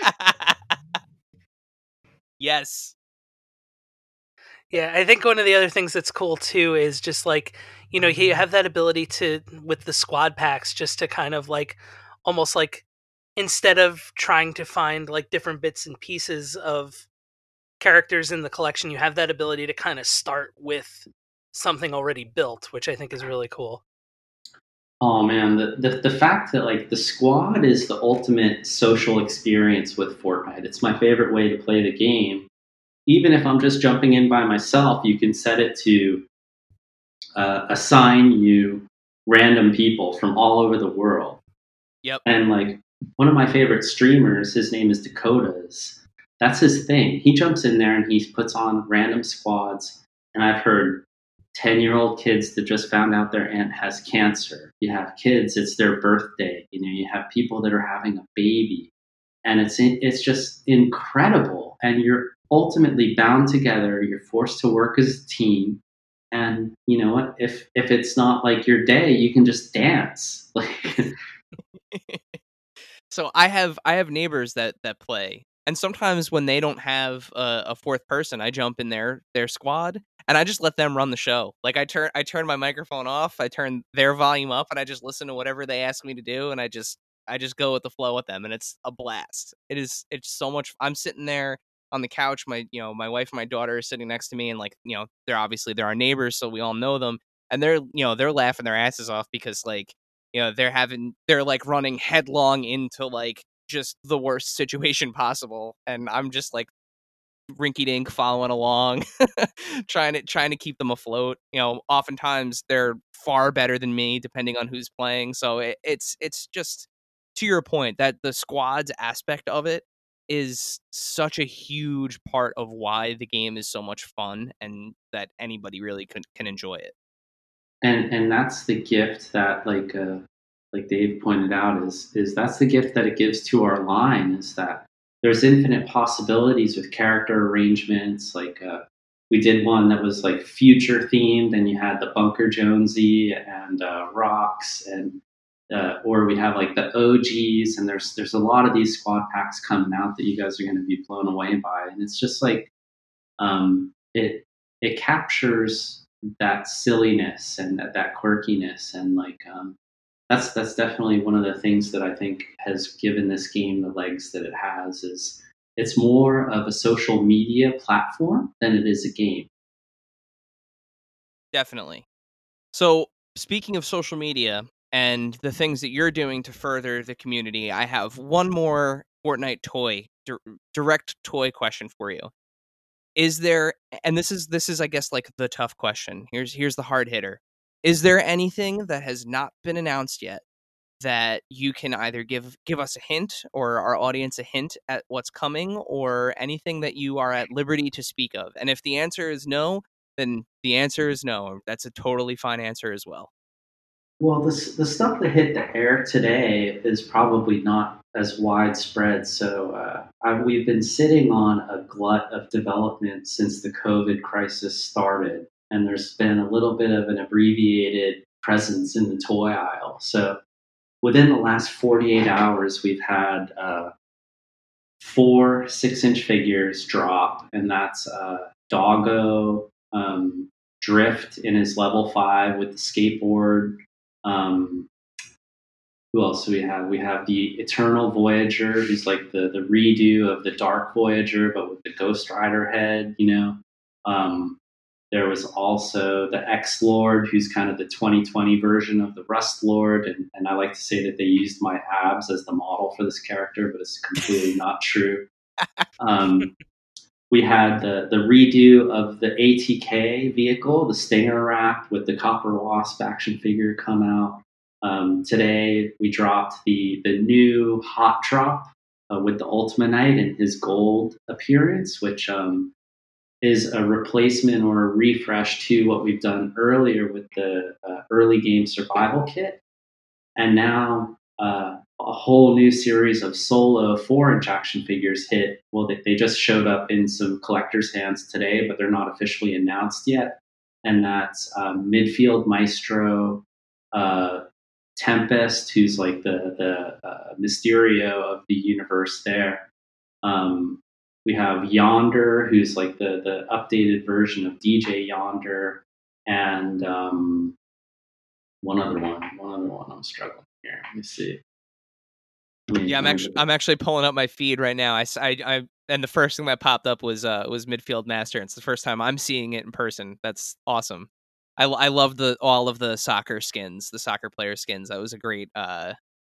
Yes. Yeah, I think one of the other things that's cool too is just like, you know, you have that ability to, with the squad packs, just to kind of like, almost like, instead of trying to find like different bits and pieces of characters in the collection, you have that ability to kind of start with something already built, which I think is really cool. Oh man, the, the the fact that like the squad is the ultimate social experience with Fortnite. It's my favorite way to play the game. Even if I'm just jumping in by myself, you can set it to uh, assign you random people from all over the world. Yep. And like one of my favorite streamers, his name is Dakotas. That's his thing. He jumps in there and he puts on random squads. And I've heard ten-year-old kids that just found out their aunt has cancer. You have kids, it's their birthday. You know, you have people that are having a baby. And it's it's just incredible. And you're ultimately bound together. You're forced to work as a team. And you know what? If if it's not like your day, you can just dance. Like So I have I have neighbors that that play, and sometimes when they don't have a, a fourth person, I jump in their their squad and I just let them run the show. Like I turn I turn my microphone off, I turn their volume up, and I just listen to whatever they ask me to do, and I just I just go with the flow with them, and it's a blast. It is it's so much. I'm sitting there on the couch. My you know my wife and my daughter are sitting next to me, and like you know they're obviously they're our neighbors, so we all know them, and they're you know they're laughing their asses off because like. You know, they're having, they're like running headlong into like just the worst situation possible. And I'm just like rinky dink following along, trying to, trying to keep them afloat. You know, oftentimes they're far better than me, depending on who's playing. So it, it's, it's just to your point that the squads aspect of it is such a huge part of why the game is so much fun and that anybody really can, can enjoy it. and and that's the gift that like uh like Dave pointed out is is that's the gift that it gives to our line is that there's infinite possibilities with character arrangements. Like uh we did one that was like future themed, and you had the Bunker Jonesy and uh Rocks, and uh or we'd have like the O Gs, and there's there's a lot of these squad packs coming out that you guys are going to be blown away by. And it's just like um it it captures that silliness and that, that quirkiness, and like um, that's that's definitely one of the things that I think has given this game the legs that it has. Is it's more of a social media platform than it is a game. Definitely. So speaking of social media and the things that you're doing to further the community, I have one more Fortnite toy, di- direct toy question for you. Is there, and this is this is I guess like the tough question. Here's here's the hard hitter. Is there anything that has not been announced yet that you can either give give us a hint or our audience a hint at what's coming, or anything that you are at liberty to speak of? And if the answer is no, then the answer is no. That's a totally fine answer as well. Well, this the stuff that hit the air today is probably not as widespread. So uh, I, we've been sitting on a glut of development since the COVID crisis started, and there's been a little bit of an abbreviated presence in the toy aisle. So within the last forty-eight hours, we've had uh, four six-inch figures drop, and that's uh, Doggo, um, Drift in his level five with the skateboard. Um, who else do we have? We have the Eternal Voyager, who's like the, the redo of the Dark Voyager, but with the Ghost Rider head, you know. Um, There was also the X Lord, who's kind of the twenty twenty version of the Rust Lord. And, and I like to say that they used my abs as the model for this character, but it's completely not true. Um, we had the, the redo of the A T K vehicle, the Stinger wrap with the Copper Wasp action figure come out. Um, today, we dropped the, the new Hot Drop uh, with the Ultima Knight and his gold appearance, which um, is a replacement or a refresh to what we've done earlier with the uh, early game survival kit. And now uh, a whole new series of solo four-inch action figures hit. Well, they, they just showed up in some collectors' hands today, but they're not officially announced yet. And that's um, Midfield Maestro, uh, Tempest, who's like the, the uh, Mysterio of the universe there. Um, we have Yonder, who's like the, the updated version of D J Yonder, and um, one other one. One other one. I'm struggling here. Let me see. Let me, Yeah, I'm actually I'm actually pulling up my feed right now. I, I, I and the first thing that popped up was uh was Midfield Master. It's the first time I'm seeing it in person. That's awesome. I I love the all of the soccer skins, the soccer player skins. That was a great. Uh...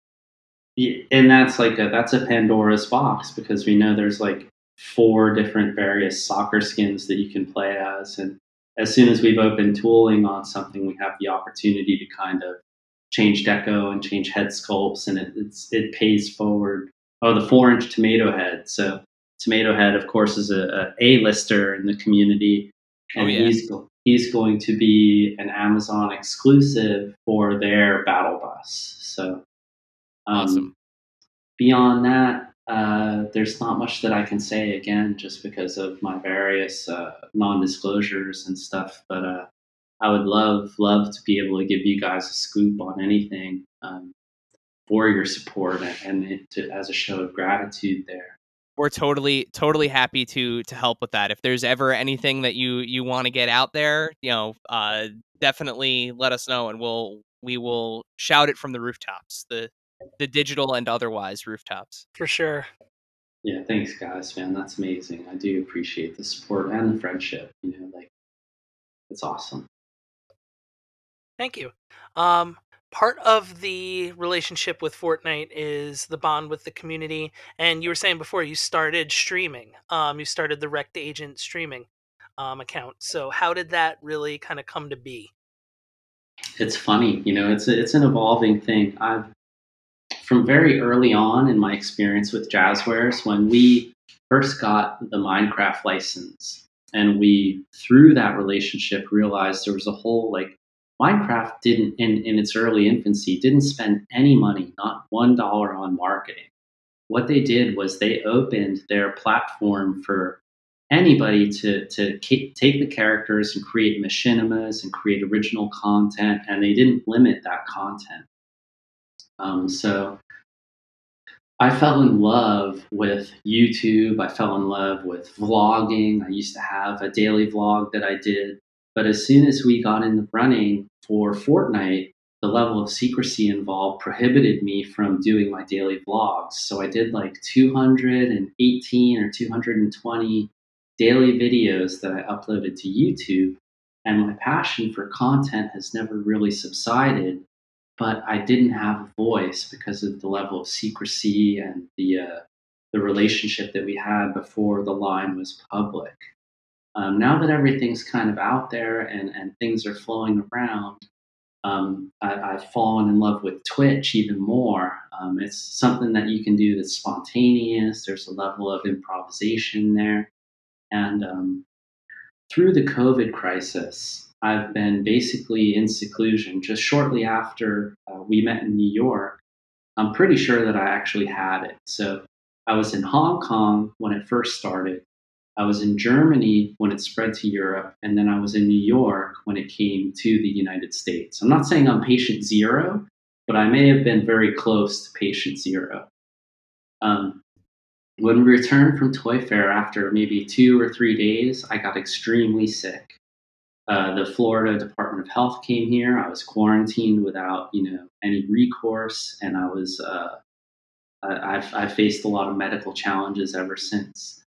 Yeah, and that's like a, that's a Pandora's box, because we know there's like four different various soccer skins that you can play as, and as soon as we've opened tooling on something, we have the opportunity to kind of change deco and change head sculpts, and it it's, it pays forward. Oh, the four-inch Tomato Head. So Tomato Head, of course, is a, a A-lister in the community, and oh, yeah. he's he's going to be an Amazon exclusive for their battle bus. So um, awesome. Beyond that, uh, there's not much that I can say, again, just because of my various uh, non-disclosures and stuff. But uh, I would love, love to be able to give you guys a scoop on anything um, for your support and, and it to, as a show of gratitude there. We're totally, totally happy to to help with that. If there's ever anything that you you want to get out there, you know, uh, definitely let us know, and we'll we will shout it from the rooftops, the the digital and otherwise rooftops. For sure. Yeah, thanks, guys, man. That's amazing. I do appreciate the support and the friendship. You know, like, it's awesome. Thank you. Um, part of the relationship with Fortnite is the bond with the community. And you were saying before you started streaming. Um, you started the Rect Agent streaming um, account. So how did that really kind of come to be? It's funny, you know, it's a, it's an evolving thing. I've from very early on in my experience with Jazzwares, when we first got the Minecraft license, and we, through that relationship, realized there was a whole, like, Minecraft didn't, in, in its early infancy, didn't spend any money, not one dollar on marketing. What they did was they opened their platform for anybody to, to take the characters and create machinimas and create original content, and they didn't limit that content. Um, so I fell in love with YouTube. I fell in love with vlogging. I used to have a daily vlog that I did. But as soon as we got in the running for Fortnite, the level of secrecy involved prohibited me from doing my daily vlogs. So I did like two hundred eighteen or two hundred twenty daily videos that I uploaded to YouTube. And my passion for content has never really subsided. But I didn't have a voice because of the level of secrecy and the uh, the relationship that we had before the line was public. Um, now that everything's kind of out there and, and things are flowing around, um, I, I've fallen in love with Twitch even more. Um, it's something that you can do that's spontaneous. There's a level of improvisation there. And um, through the COVID crisis, I've been basically in seclusion. Just shortly after uh, we met in New York, I'm pretty sure that I actually had it. So I was in Hong Kong when it first started. I was in Germany when it spread to Europe. And then I was in New York when it came to the United States. I'm not saying I'm patient zero, but I may have been very close to patient zero. Um, when we returned from Toy Fair after maybe two or three days, I got extremely sick. Uh, the Florida Department of Health came here. I was quarantined without, you know, any recourse, and I was, uh, I, I've, I've faced a lot of medical challenges ever since.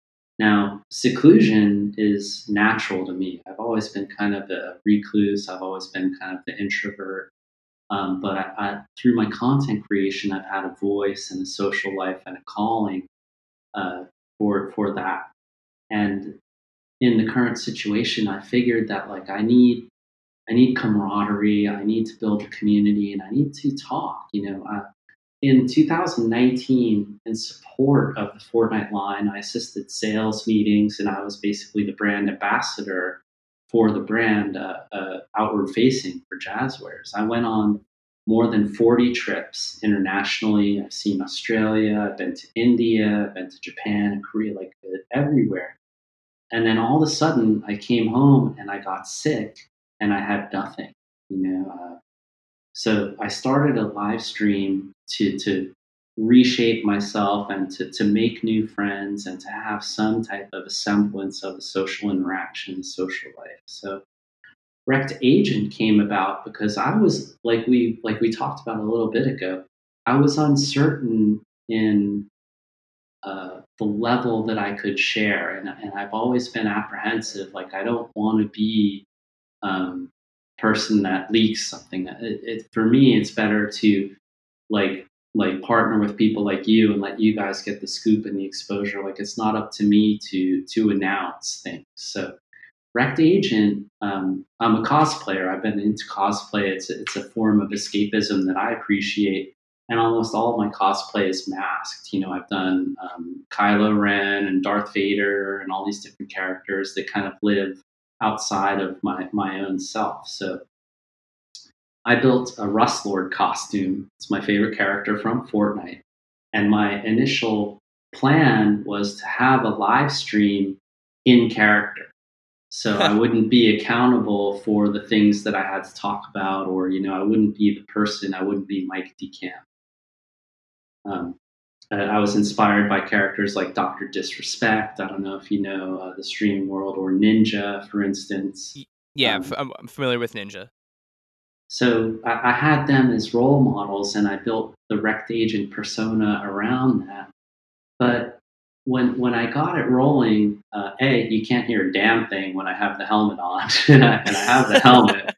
Now, seclusion is natural to me. I've always been kind of a recluse. I've always been kind of the introvert. Um, but I, I, through my content creation, I've had a voice and a social life and a calling uh, for for that. And in the current situation, I figured that like I need I need camaraderie. I need to build a community, and I need to talk. You know, uh, in two thousand nineteen, in support of the Fortnite line, I assisted sales meetings, and I was basically the brand ambassador for the brand, uh, uh, outward facing for Jazzwares. I went on more than forty trips internationally. I've seen Australia, I've been to India, I've been to Japan and Korea, like uh, everywhere. And then all of a sudden, I came home and I got sick, and I had nothing. You know, uh, so I started a live stream to to reshape myself and to to make new friends and to have some type of a semblance of a social interaction, social life. So Rect Agent came about because I was like we like we talked about a little bit ago. I was uncertain in uh, the level that I could share, and and I've always been apprehensive. Like I don't want to be um, person that leaks something. It, it, for me, it's better to like like partner with people like you and let you guys get the scoop and the exposure. Like it's not up to me to to announce things. So Rect Agent, um, I'm a cosplayer. I've been into cosplay. It's a, it's a form of escapism that I appreciate. And almost all of my cosplay is masked. You know, I've done um, Kylo Ren and Darth Vader and all these different characters that kind of live outside of my, my own self. So I built a Rust Lord costume. It's my favorite character from Fortnite. And my initial plan was to have a live stream in character. So I wouldn't be accountable for the things that I had to talk about, or, you know, I wouldn't be the person, I wouldn't be Mike DeCamp. Um, I was inspired by characters like Doctor Disrespect. I don't know if you know uh, the streaming world, or Ninja, for instance. Yeah, um, I'm, I'm familiar with Ninja. So I, I had them as role models, and I built the Rect Agent persona around that. But when when I got it rolling, uh, A, you can't hear a damn thing when I have the helmet on, and, I, and I have the helmet.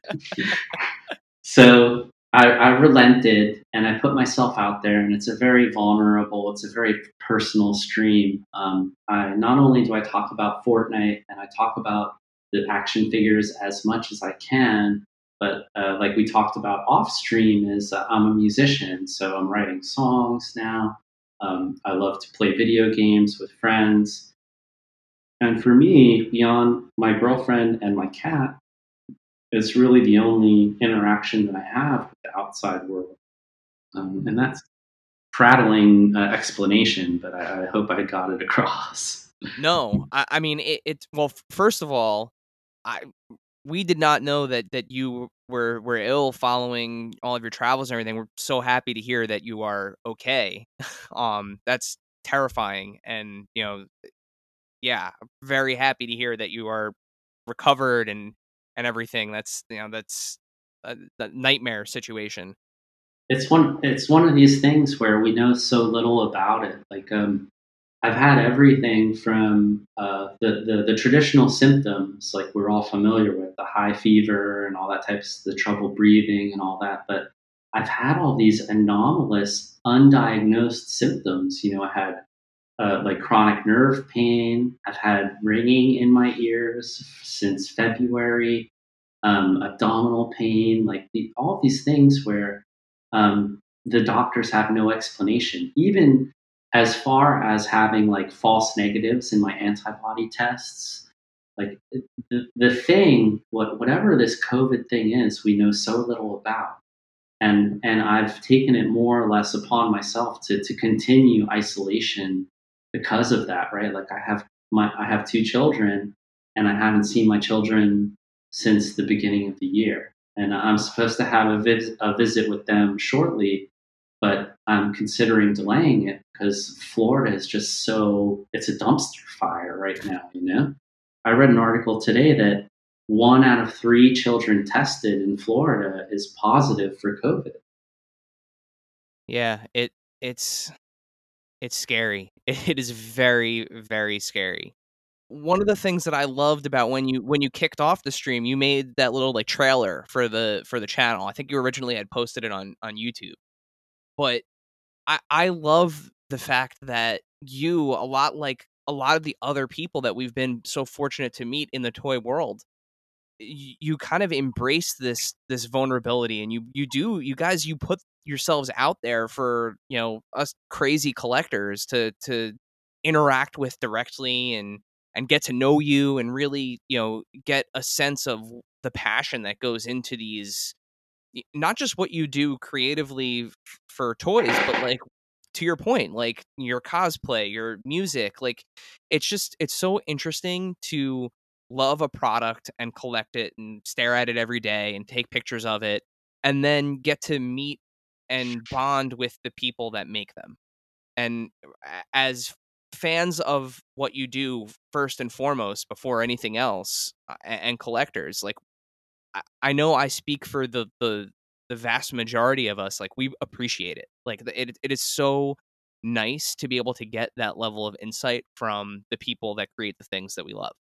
So I, I relented, and I put myself out there, and it's a very vulnerable, it's a very personal stream. Um, I not only do I talk about Fortnite, and I talk about the action figures as much as I can, but uh, like we talked about off stream, is uh, I'm a musician, so I'm writing songs now. Um, I love to play video games with friends. And for me, beyond my girlfriend and my cat, it's really the only interaction that I have with the outside world. Um, and that's prattling uh, explanation, but I, I hope I got it across. No, I, I mean, it, it, well, f- first of all, I we did not know that, that you were, were ill following all of your travels and everything. We're so happy to hear that you are okay. um, that's terrifying. And, you know, yeah, very happy to hear that you are recovered and, and everything. That's, you know, that's a, a nightmare situation. It's one, it's one of these things where we know so little about it. Like, um, I've had everything from uh, the, the the traditional symptoms, like we're all familiar with, the high fever and all that types, the trouble breathing and all that. But I've had all these anomalous, undiagnosed symptoms. You know, I had uh, like chronic nerve pain. I've had ringing in my ears since February, um, abdominal pain, like the, all these things where um, the doctors have no explanation. Even as far as having like false negatives in my antibody tests, like the, the thing, what, whatever this COVID thing is, we know so little about. And, and I've taken it more or less upon myself to, to continue isolation because of that, right? Like I have my, I have two children, and I haven't seen my children since the beginning of the year. And I'm supposed to have a, vis- a visit with them shortly, but I'm considering delaying it because Florida is just so, it's a dumpster fire right now, you know? I read an article today that one out of three children tested in Florida is positive for COVID. Yeah, it it's it's scary. It is very, very scary. one of the things that I loved about when you when you kicked off the stream, you made that little like trailer for the for the channel. I think you originally had posted it on on YouTube. But I I love the fact that you, a lot like a lot of the other people that we've been so fortunate to meet in the toy world, you, you kind of embrace this this vulnerability, and you you do you guys you put yourselves out there for, you know, us crazy collectors to to interact with directly and and get to know you and really, you know, get a sense of the passion that goes into these, not just what you do creatively f- for toys, but like to your point, like your cosplay, your music, like it's just it's so interesting to love a product and collect it and stare at it every day and take pictures of it and then get to meet and bond with the people that make them. And a- as fans of what you do first and foremost before anything else, uh, a- and collectors, like I, I know I speak for the the the vast majority of us. Like we appreciate it. Like the- it it is so nice to be able to get that level of insight from the people that create the things that we love.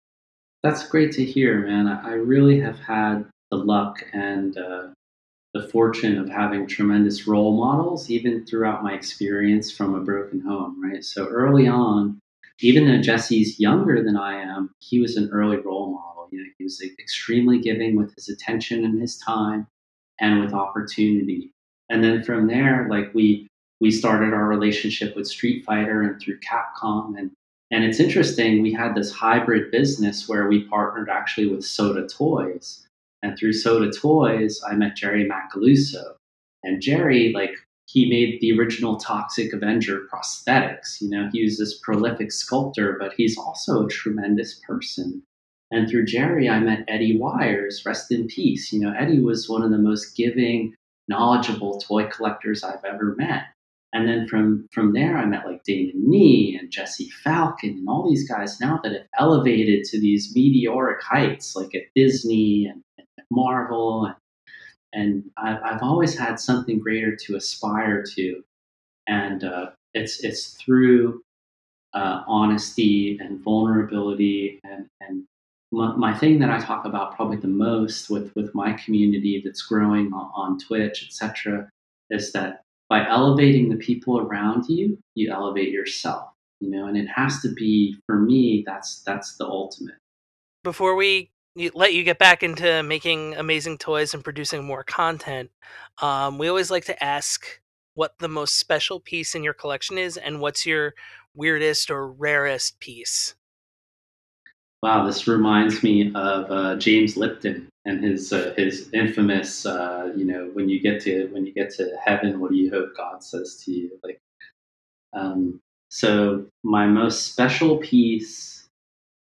That's great to hear, man. I I really have had the luck and uh, the fortune of having tremendous role models, even throughout my experience from a broken home, right? So early on, even though Jesse's younger than I am, he was an early role model. You know, he was like, extremely giving with his attention and his time and with opportunity. And then from there, like we we started our relationship with Street Fighter and through Capcom, and and it's interesting, we had this hybrid business where we partnered actually with Soda Toys. And through Soda Toys, I met Jerry Macaluso. And Jerry, like, he made the original Toxic Avenger prosthetics. You know, he was this prolific sculptor, but he's also a tremendous person. And through Jerry, I met Eddie Wires, rest in peace. You know, Eddie was one of the most giving, knowledgeable toy collectors I've ever met. And then from from there, I met like Damon Nee and Jesse Falcon and all these guys now that have elevated to these meteoric heights, like at Disney and, and at Marvel. And, and I've, I've always had something greater to aspire to. And uh, it's it's through uh, honesty and vulnerability and, and my, my thing that I talk about probably the most with, with my community that's growing on, on Twitch, et cetera, is that by elevating the people around you, you elevate yourself, you know, and it has to be, for me, that's that's the ultimate. Before we y- let you get back into making amazing toys and producing more content, um, we always like to ask what the most special piece in your collection is and what's your weirdest or rarest piece. Wow, this reminds me of uh, James Lipton and his uh, his infamous, uh, you know, when you get to when you get to heaven, what do you hope God says to you? Like, um, so my most special piece.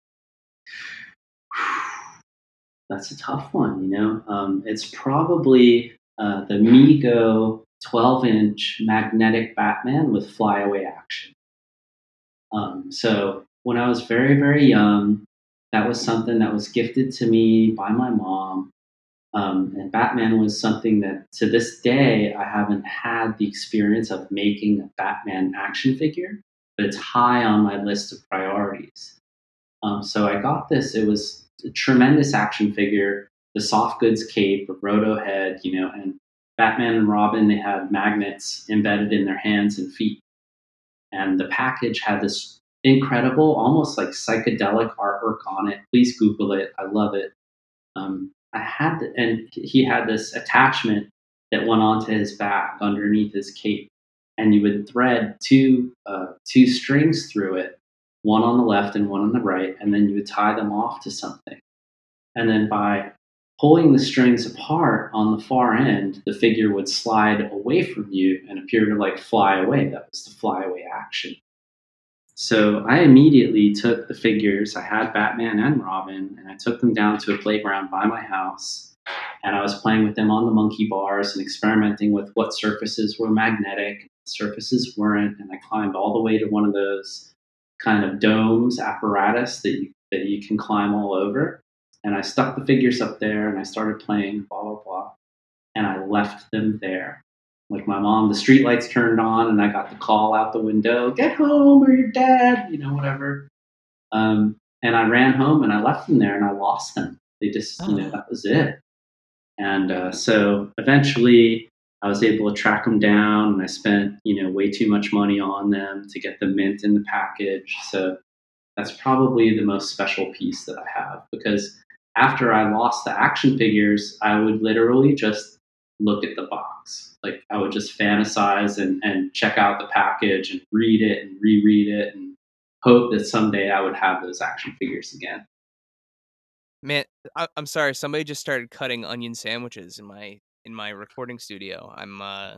That's a tough one, you know. Um, it's probably uh, the Mego twelve-inch magnetic Batman with flyaway action. Um, so when I was very, very young, that was something that was gifted to me by my mom. Um, and Batman was something that to this day I haven't had the experience of making a Batman action figure, but it's high on my list of priorities. Um, so I got this. It was a tremendous action figure, the soft goods cape, a roto head, you know, and Batman and Robin, they had magnets embedded in their hands and feet. And the package had this incredible, almost like psychedelic artwork on it. Please Google it. I love it. Um, I had, the, and he had this attachment that went onto his back underneath his cape, and you would thread two uh, two strings through it, one on the left and one on the right, and then you would tie them off to something. And then by pulling the strings apart on the far end, the figure would slide away from you and appear to like fly away. That was the flyaway action. So I immediately took the figures. I had Batman and Robin, and I took them down to a playground by my house. And I was playing with them on the monkey bars and experimenting with what surfaces were magnetic, what surfaces weren't. And I climbed all the way to one of those kind of domes apparatus that you, that you can climb all over. And I stuck the figures up there and I started playing, blah, blah, blah. And I left them there. Like my mom, the street lights turned on and I got the call out the window, get home or you're dead, you know, whatever. Um, and I ran home and I left them there and I lost them. They just, Oh. you know, that was it. And uh, so eventually I was able to track them down, and I spent, you know, way too much money on them to get the mint in the package. So that's probably the most special piece that I have, because after I lost the action figures, I would literally just look at the box. Like I would just fantasize and, and check out the package and read it and reread it and hope that someday I would have those action figures again. Man, I, I'm sorry. Somebody just started cutting onion sandwiches in my in my recording studio. I'm uh.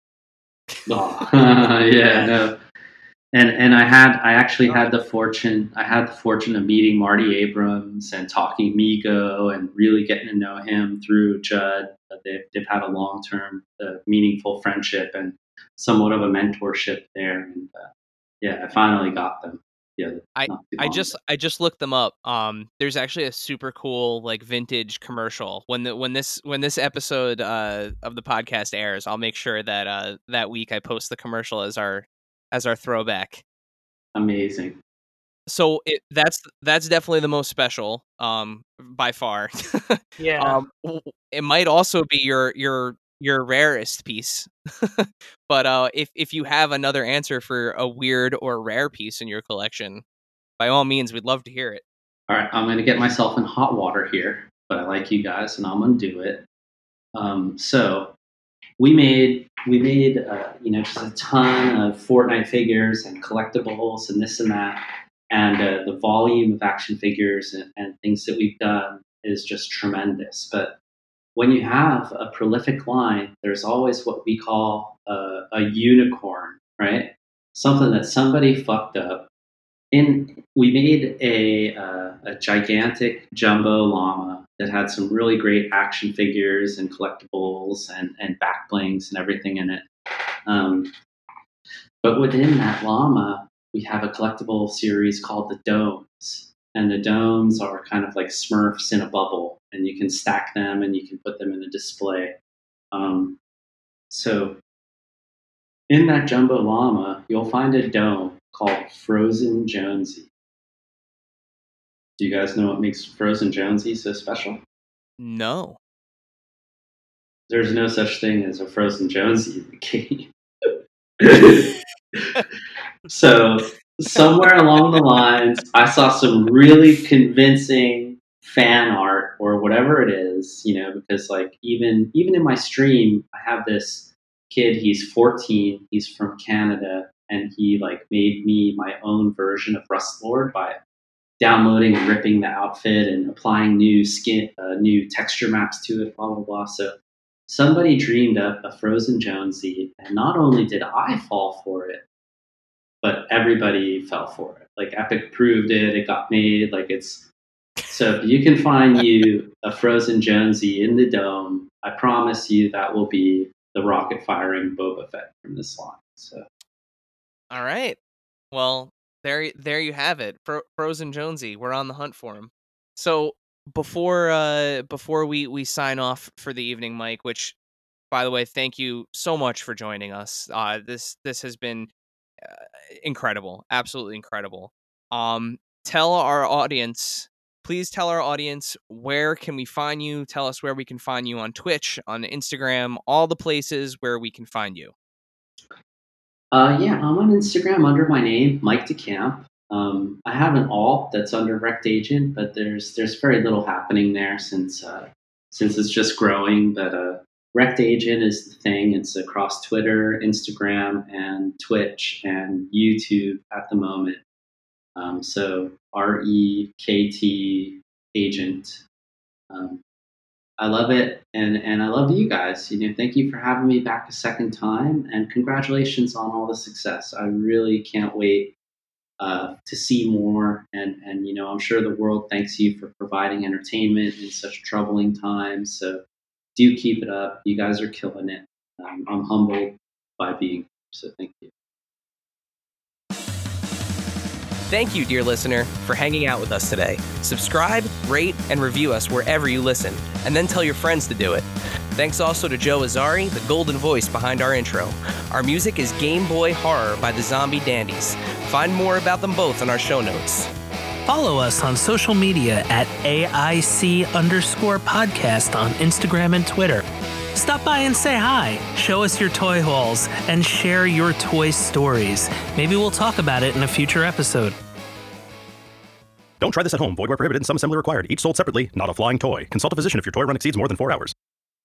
Oh, yeah, no. And and I had I actually had the fortune I had the fortune of meeting Marty Abrams and talking Mego and really getting to know him through Judd. They've they've had a long term, uh, meaningful friendship and somewhat of a mentorship there. And uh, yeah, I finally got them. Yeah, I I just I just looked them up. Um, there's actually a super cool like vintage commercial. When the when this when this episode uh of the podcast airs, I'll make sure that uh that week I post the commercial as our as our throwback. Amazing. So it that's that's definitely the most special, um, by far. Yeah. um, w- it might also be your your your rarest piece, but uh, if if you have another answer for a weird or rare piece in your collection, by all means, we'd love to hear it. All right, I'm going to get myself in hot water here, but I like you guys, and I'm going to do it. Um, so we made we made uh, you know, just a ton of Fortnite figures and collectibles and this and that, and uh, the volume of action figures and, and things that we've done is just tremendous. But when you have a prolific line, there's always what we call a, a unicorn, right? Something that somebody fucked up. In we made a uh, a gigantic jumbo llama that had some really great action figures and collectibles and and back blings and everything in it. Um, but within that llama, we have a collectible series called the Domes, and the Domes are kind of like Smurfs in a bubble, and you can stack them and you can put them in a display. Um, so in that jumbo llama, you'll find a dome called Frozen Jonesy. Do you guys know what makes Frozen Jonesy so special? No. There's no such thing as a Frozen Jonesy in the game. So somewhere along the lines, I saw some really convincing fan art or whatever it is, you know, because like even even in my stream, I have this kid, he's fourteen, he's from Canada, and he like made me my own version of Rustlord by downloading and ripping the outfit and applying new skin, uh, new texture maps to it, blah, blah, blah. So somebody dreamed up a Frozen Jonesy, and not only did I fall for it, but everybody fell for it. Like Epic approved it, it got made, like it's, so if you can find you a Frozen Jonesy in the dome, I promise you that will be the rocket firing Boba Fett from this line. So, all right. Well, there, there you have it. Fro- Frozen Jonesy. We're on the hunt for him. So before, uh, before we we sign off for the evening, Mike. Which, by the way, thank you so much for joining us. Uh, this this has been uh, incredible, absolutely incredible. Um, tell our audience. Please tell our audience, where can we find you? Tell us where we can find you on Twitch, on Instagram, all the places where we can find you. Uh, yeah, I'm on Instagram under my name, Mike DeCamp. Um, I have an alt that's under Rect Agent, but there's there's very little happening there since uh, since it's just growing. But uh, Rect Agent is the thing. It's across Twitter, Instagram, and Twitch and YouTube at the moment. Um, so R E K T Agent. Um, I love it, and, and I love you guys. You know, thank you for having me back a second time, and congratulations on all the success. I really can't wait uh, to see more, and, and you know, I'm sure the world thanks you for providing entertainment in such troubling times. So do keep it up. You guys are killing it. Um, I'm humbled by being here, so thank you. Thank you, dear listener, for hanging out with us today. Subscribe, rate, and review us wherever you listen, and then tell your friends to do it. Thanks also to Joe Azari, the golden voice behind our intro. Our music is Game Boy Horror by the Zombie Dandies. Find more about them both in our show notes. Follow us on social media at A I C underscore podcast on Instagram and Twitter. Stop by and say hi, show us your toy hauls, and share your toy stories. Maybe we'll talk about it in a future episode. Don't try this at home. Void where prohibited and some assembly required. Each sold separately, not a flying toy. Consult a physician if your toy run exceeds more than four hours.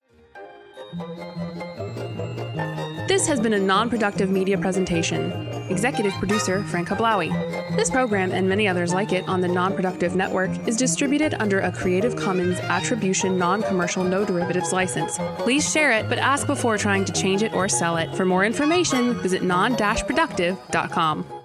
This has been a non-productive media presentation. Executive producer Frank Hablawi. This program and many others like it on the Non-Productive Network is distributed under a Creative Commons Attribution Non-Commercial No Derivatives license. Please share it, but ask before trying to change it or sell it. For more information, visit non dash productive dot com.